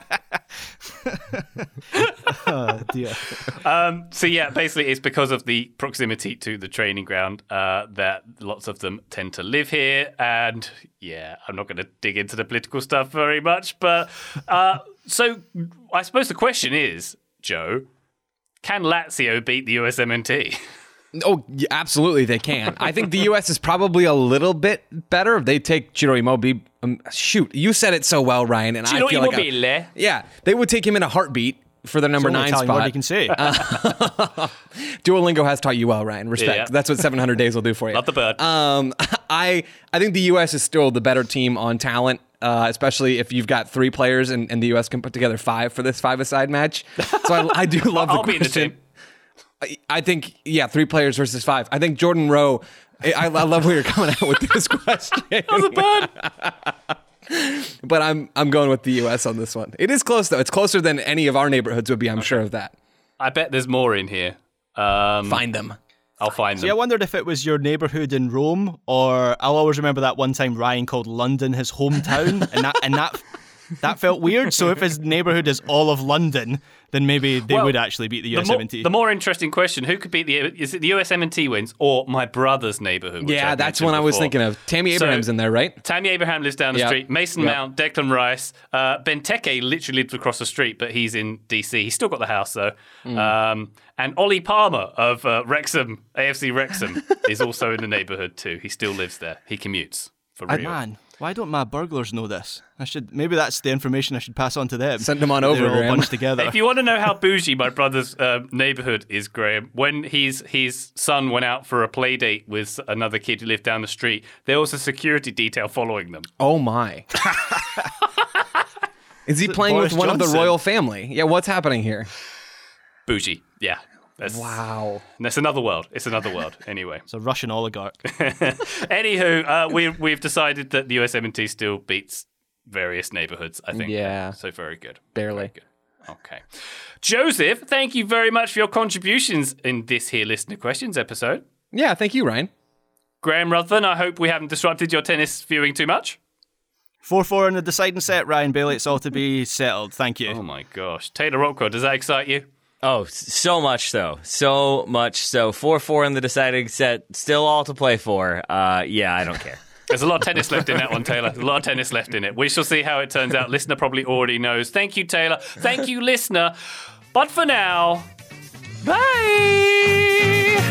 Oh, dear. Um, so yeah, basically it's because of the proximity to the training ground uh, that lots of them tend to live here. And yeah, I'm not going to dig into the political stuff very much. But uh, so I suppose the question is, Joe, can Lazio beat the U S M N T? Oh, yeah, absolutely, they can. I think the U S is probably a little bit better if they take Ciro Immobile. Um, shoot, you said it so well, Ryan, and Ciro I feel like I- Immobile. yeah, they would take him in a heartbeat for the number It's the only nine Italian word spot. you can say. Duolingo has taught you well, Ryan. Respect. Yeah. That's what seven hundred days will do for you. Love the bird. Um, I I think the U S is still the better team on talent, uh, especially if you've got three players and, and the U S can put together five for this five-a-side match. So I, I do love the I'll be in the question. team. I, I think, yeah, three players versus five. I think Jordan Rowe, I, I love where you're coming out with this question. That was a bird. But I'm I'm going with the U S on this one. It is close, though. It's closer than any of our neighborhoods would be, I'm sure of that. I bet there's more in here. Um, Find them. I'll find them. See, I wondered if it was your neighbourhood in Rome, or I'll always remember that one time Ryan called London his hometown, and that and that that felt weird. So if his neighbourhood is all of London, then maybe they Well, would actually beat the U The S more, M N T. the more interesting question: who could beat the? Is it the U S M N T wins or my brother's neighbourhood? which Yeah, I've that's mentioned one I was before? thinking of. Tammy So- Abraham's in there, right? Tammy Abraham lives down the Yep. street. Mason Yep. Mount, Declan Rice, uh, Benteke literally lives across the street, but he's in D C. He's still got the house though. Hmm. Um, and Ollie Palmer of uh, Wrexham, A F C Wrexham, is also in the neighbourhood too. He still lives there. He commutes for real. Man, Why don't my burglars know this? I should maybe that's the information I should pass on to them. Send them on over, They're all Graham. bunched together. If you want to know how bougie my brother's uh, neighborhood is, Graham, when his his son went out for a play date with another kid who lived down the street, there was a security detail following them. Oh my. Is he playing Boris with one of Johnson? the royal family? Yeah, what's happening here? Bougie, yeah. That's, Wow. That's another world. It's another world. Anyway. It's a Russian oligarch. Anywho, uh, we, we've decided that the U S M N T still beats various neighborhoods, I think. Yeah. So very good. Barely. Very good. Okay. Joseph, thank you very much for your contributions in this here Listener Questions episode. Yeah, thank you, Ryan. Graham Ruthven, I hope we haven't disrupted your tennis viewing too much. four four in the deciding set, Ryan Bailey. It's all to be settled. Thank you. Oh my gosh. Taylor Rockwell, does that excite you? Oh, so much so. So much so. four four in the deciding set. Still all to play for. Uh, yeah, I don't care. There's a lot of tennis left in that one, Taylor. A lot of tennis left in it. We shall see how it turns out. Listener probably already knows. Thank you, Taylor. Thank you, listener. But for now, bye!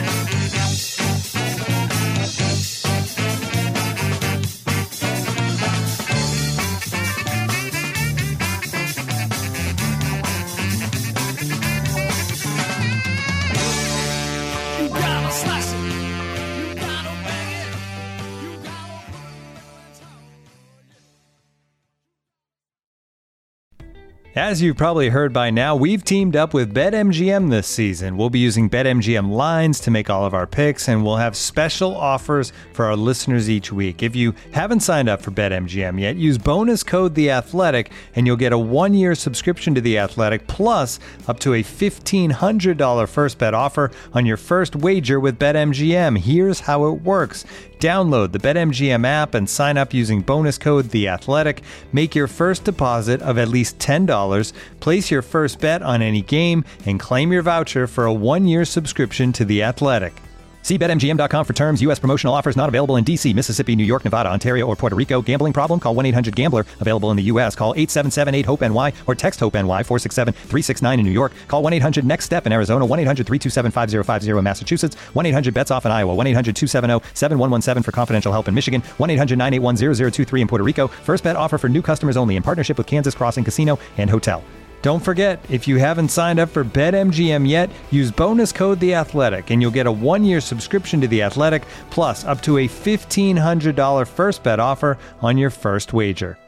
As you've probably heard by now, we've teamed up with BetMGM this season. We'll be using BetMGM lines to make all of our picks, and we'll have special offers for our listeners each week. If you haven't signed up for BetMGM yet, use bonus code The Athletic, and you'll get a one-year subscription to The Athletic, plus up to a fifteen hundred dollars first bet offer on your first wager with BetMGM. Here's how it works. Download the BetMGM app and sign up using bonus code The Athletic. Make your first deposit of at least ten dollars, place your first bet on any game, and claim your voucher for a one-year subscription to The Athletic. See Bet M G M dot com for terms. U S promotional offers not available in D C, Mississippi, New York, Nevada, Ontario, or Puerto Rico. Gambling problem? Call one eight hundred gambler. Available in the U S. Call eight seven seven eight hope N Y or text HOPE-NY four six seven three six nine in New York. Call one eight hundred next step in Arizona. one eight hundred three two seven five zero five zero in Massachusetts. one eight hundred bets off in Iowa. one eight hundred two seven zero seven one one seven for confidential help in Michigan. one eight hundred nine eight one zero zero two three in Puerto Rico. First bet offer for new customers only in partnership with Kansas Crossing Casino and Hotel. Don't forget, if you haven't signed up for BetMGM yet, use bonus code The Athletic, and you'll get a one-year subscription to The Athletic, plus up to a fifteen hundred dollars first bet offer on your first wager.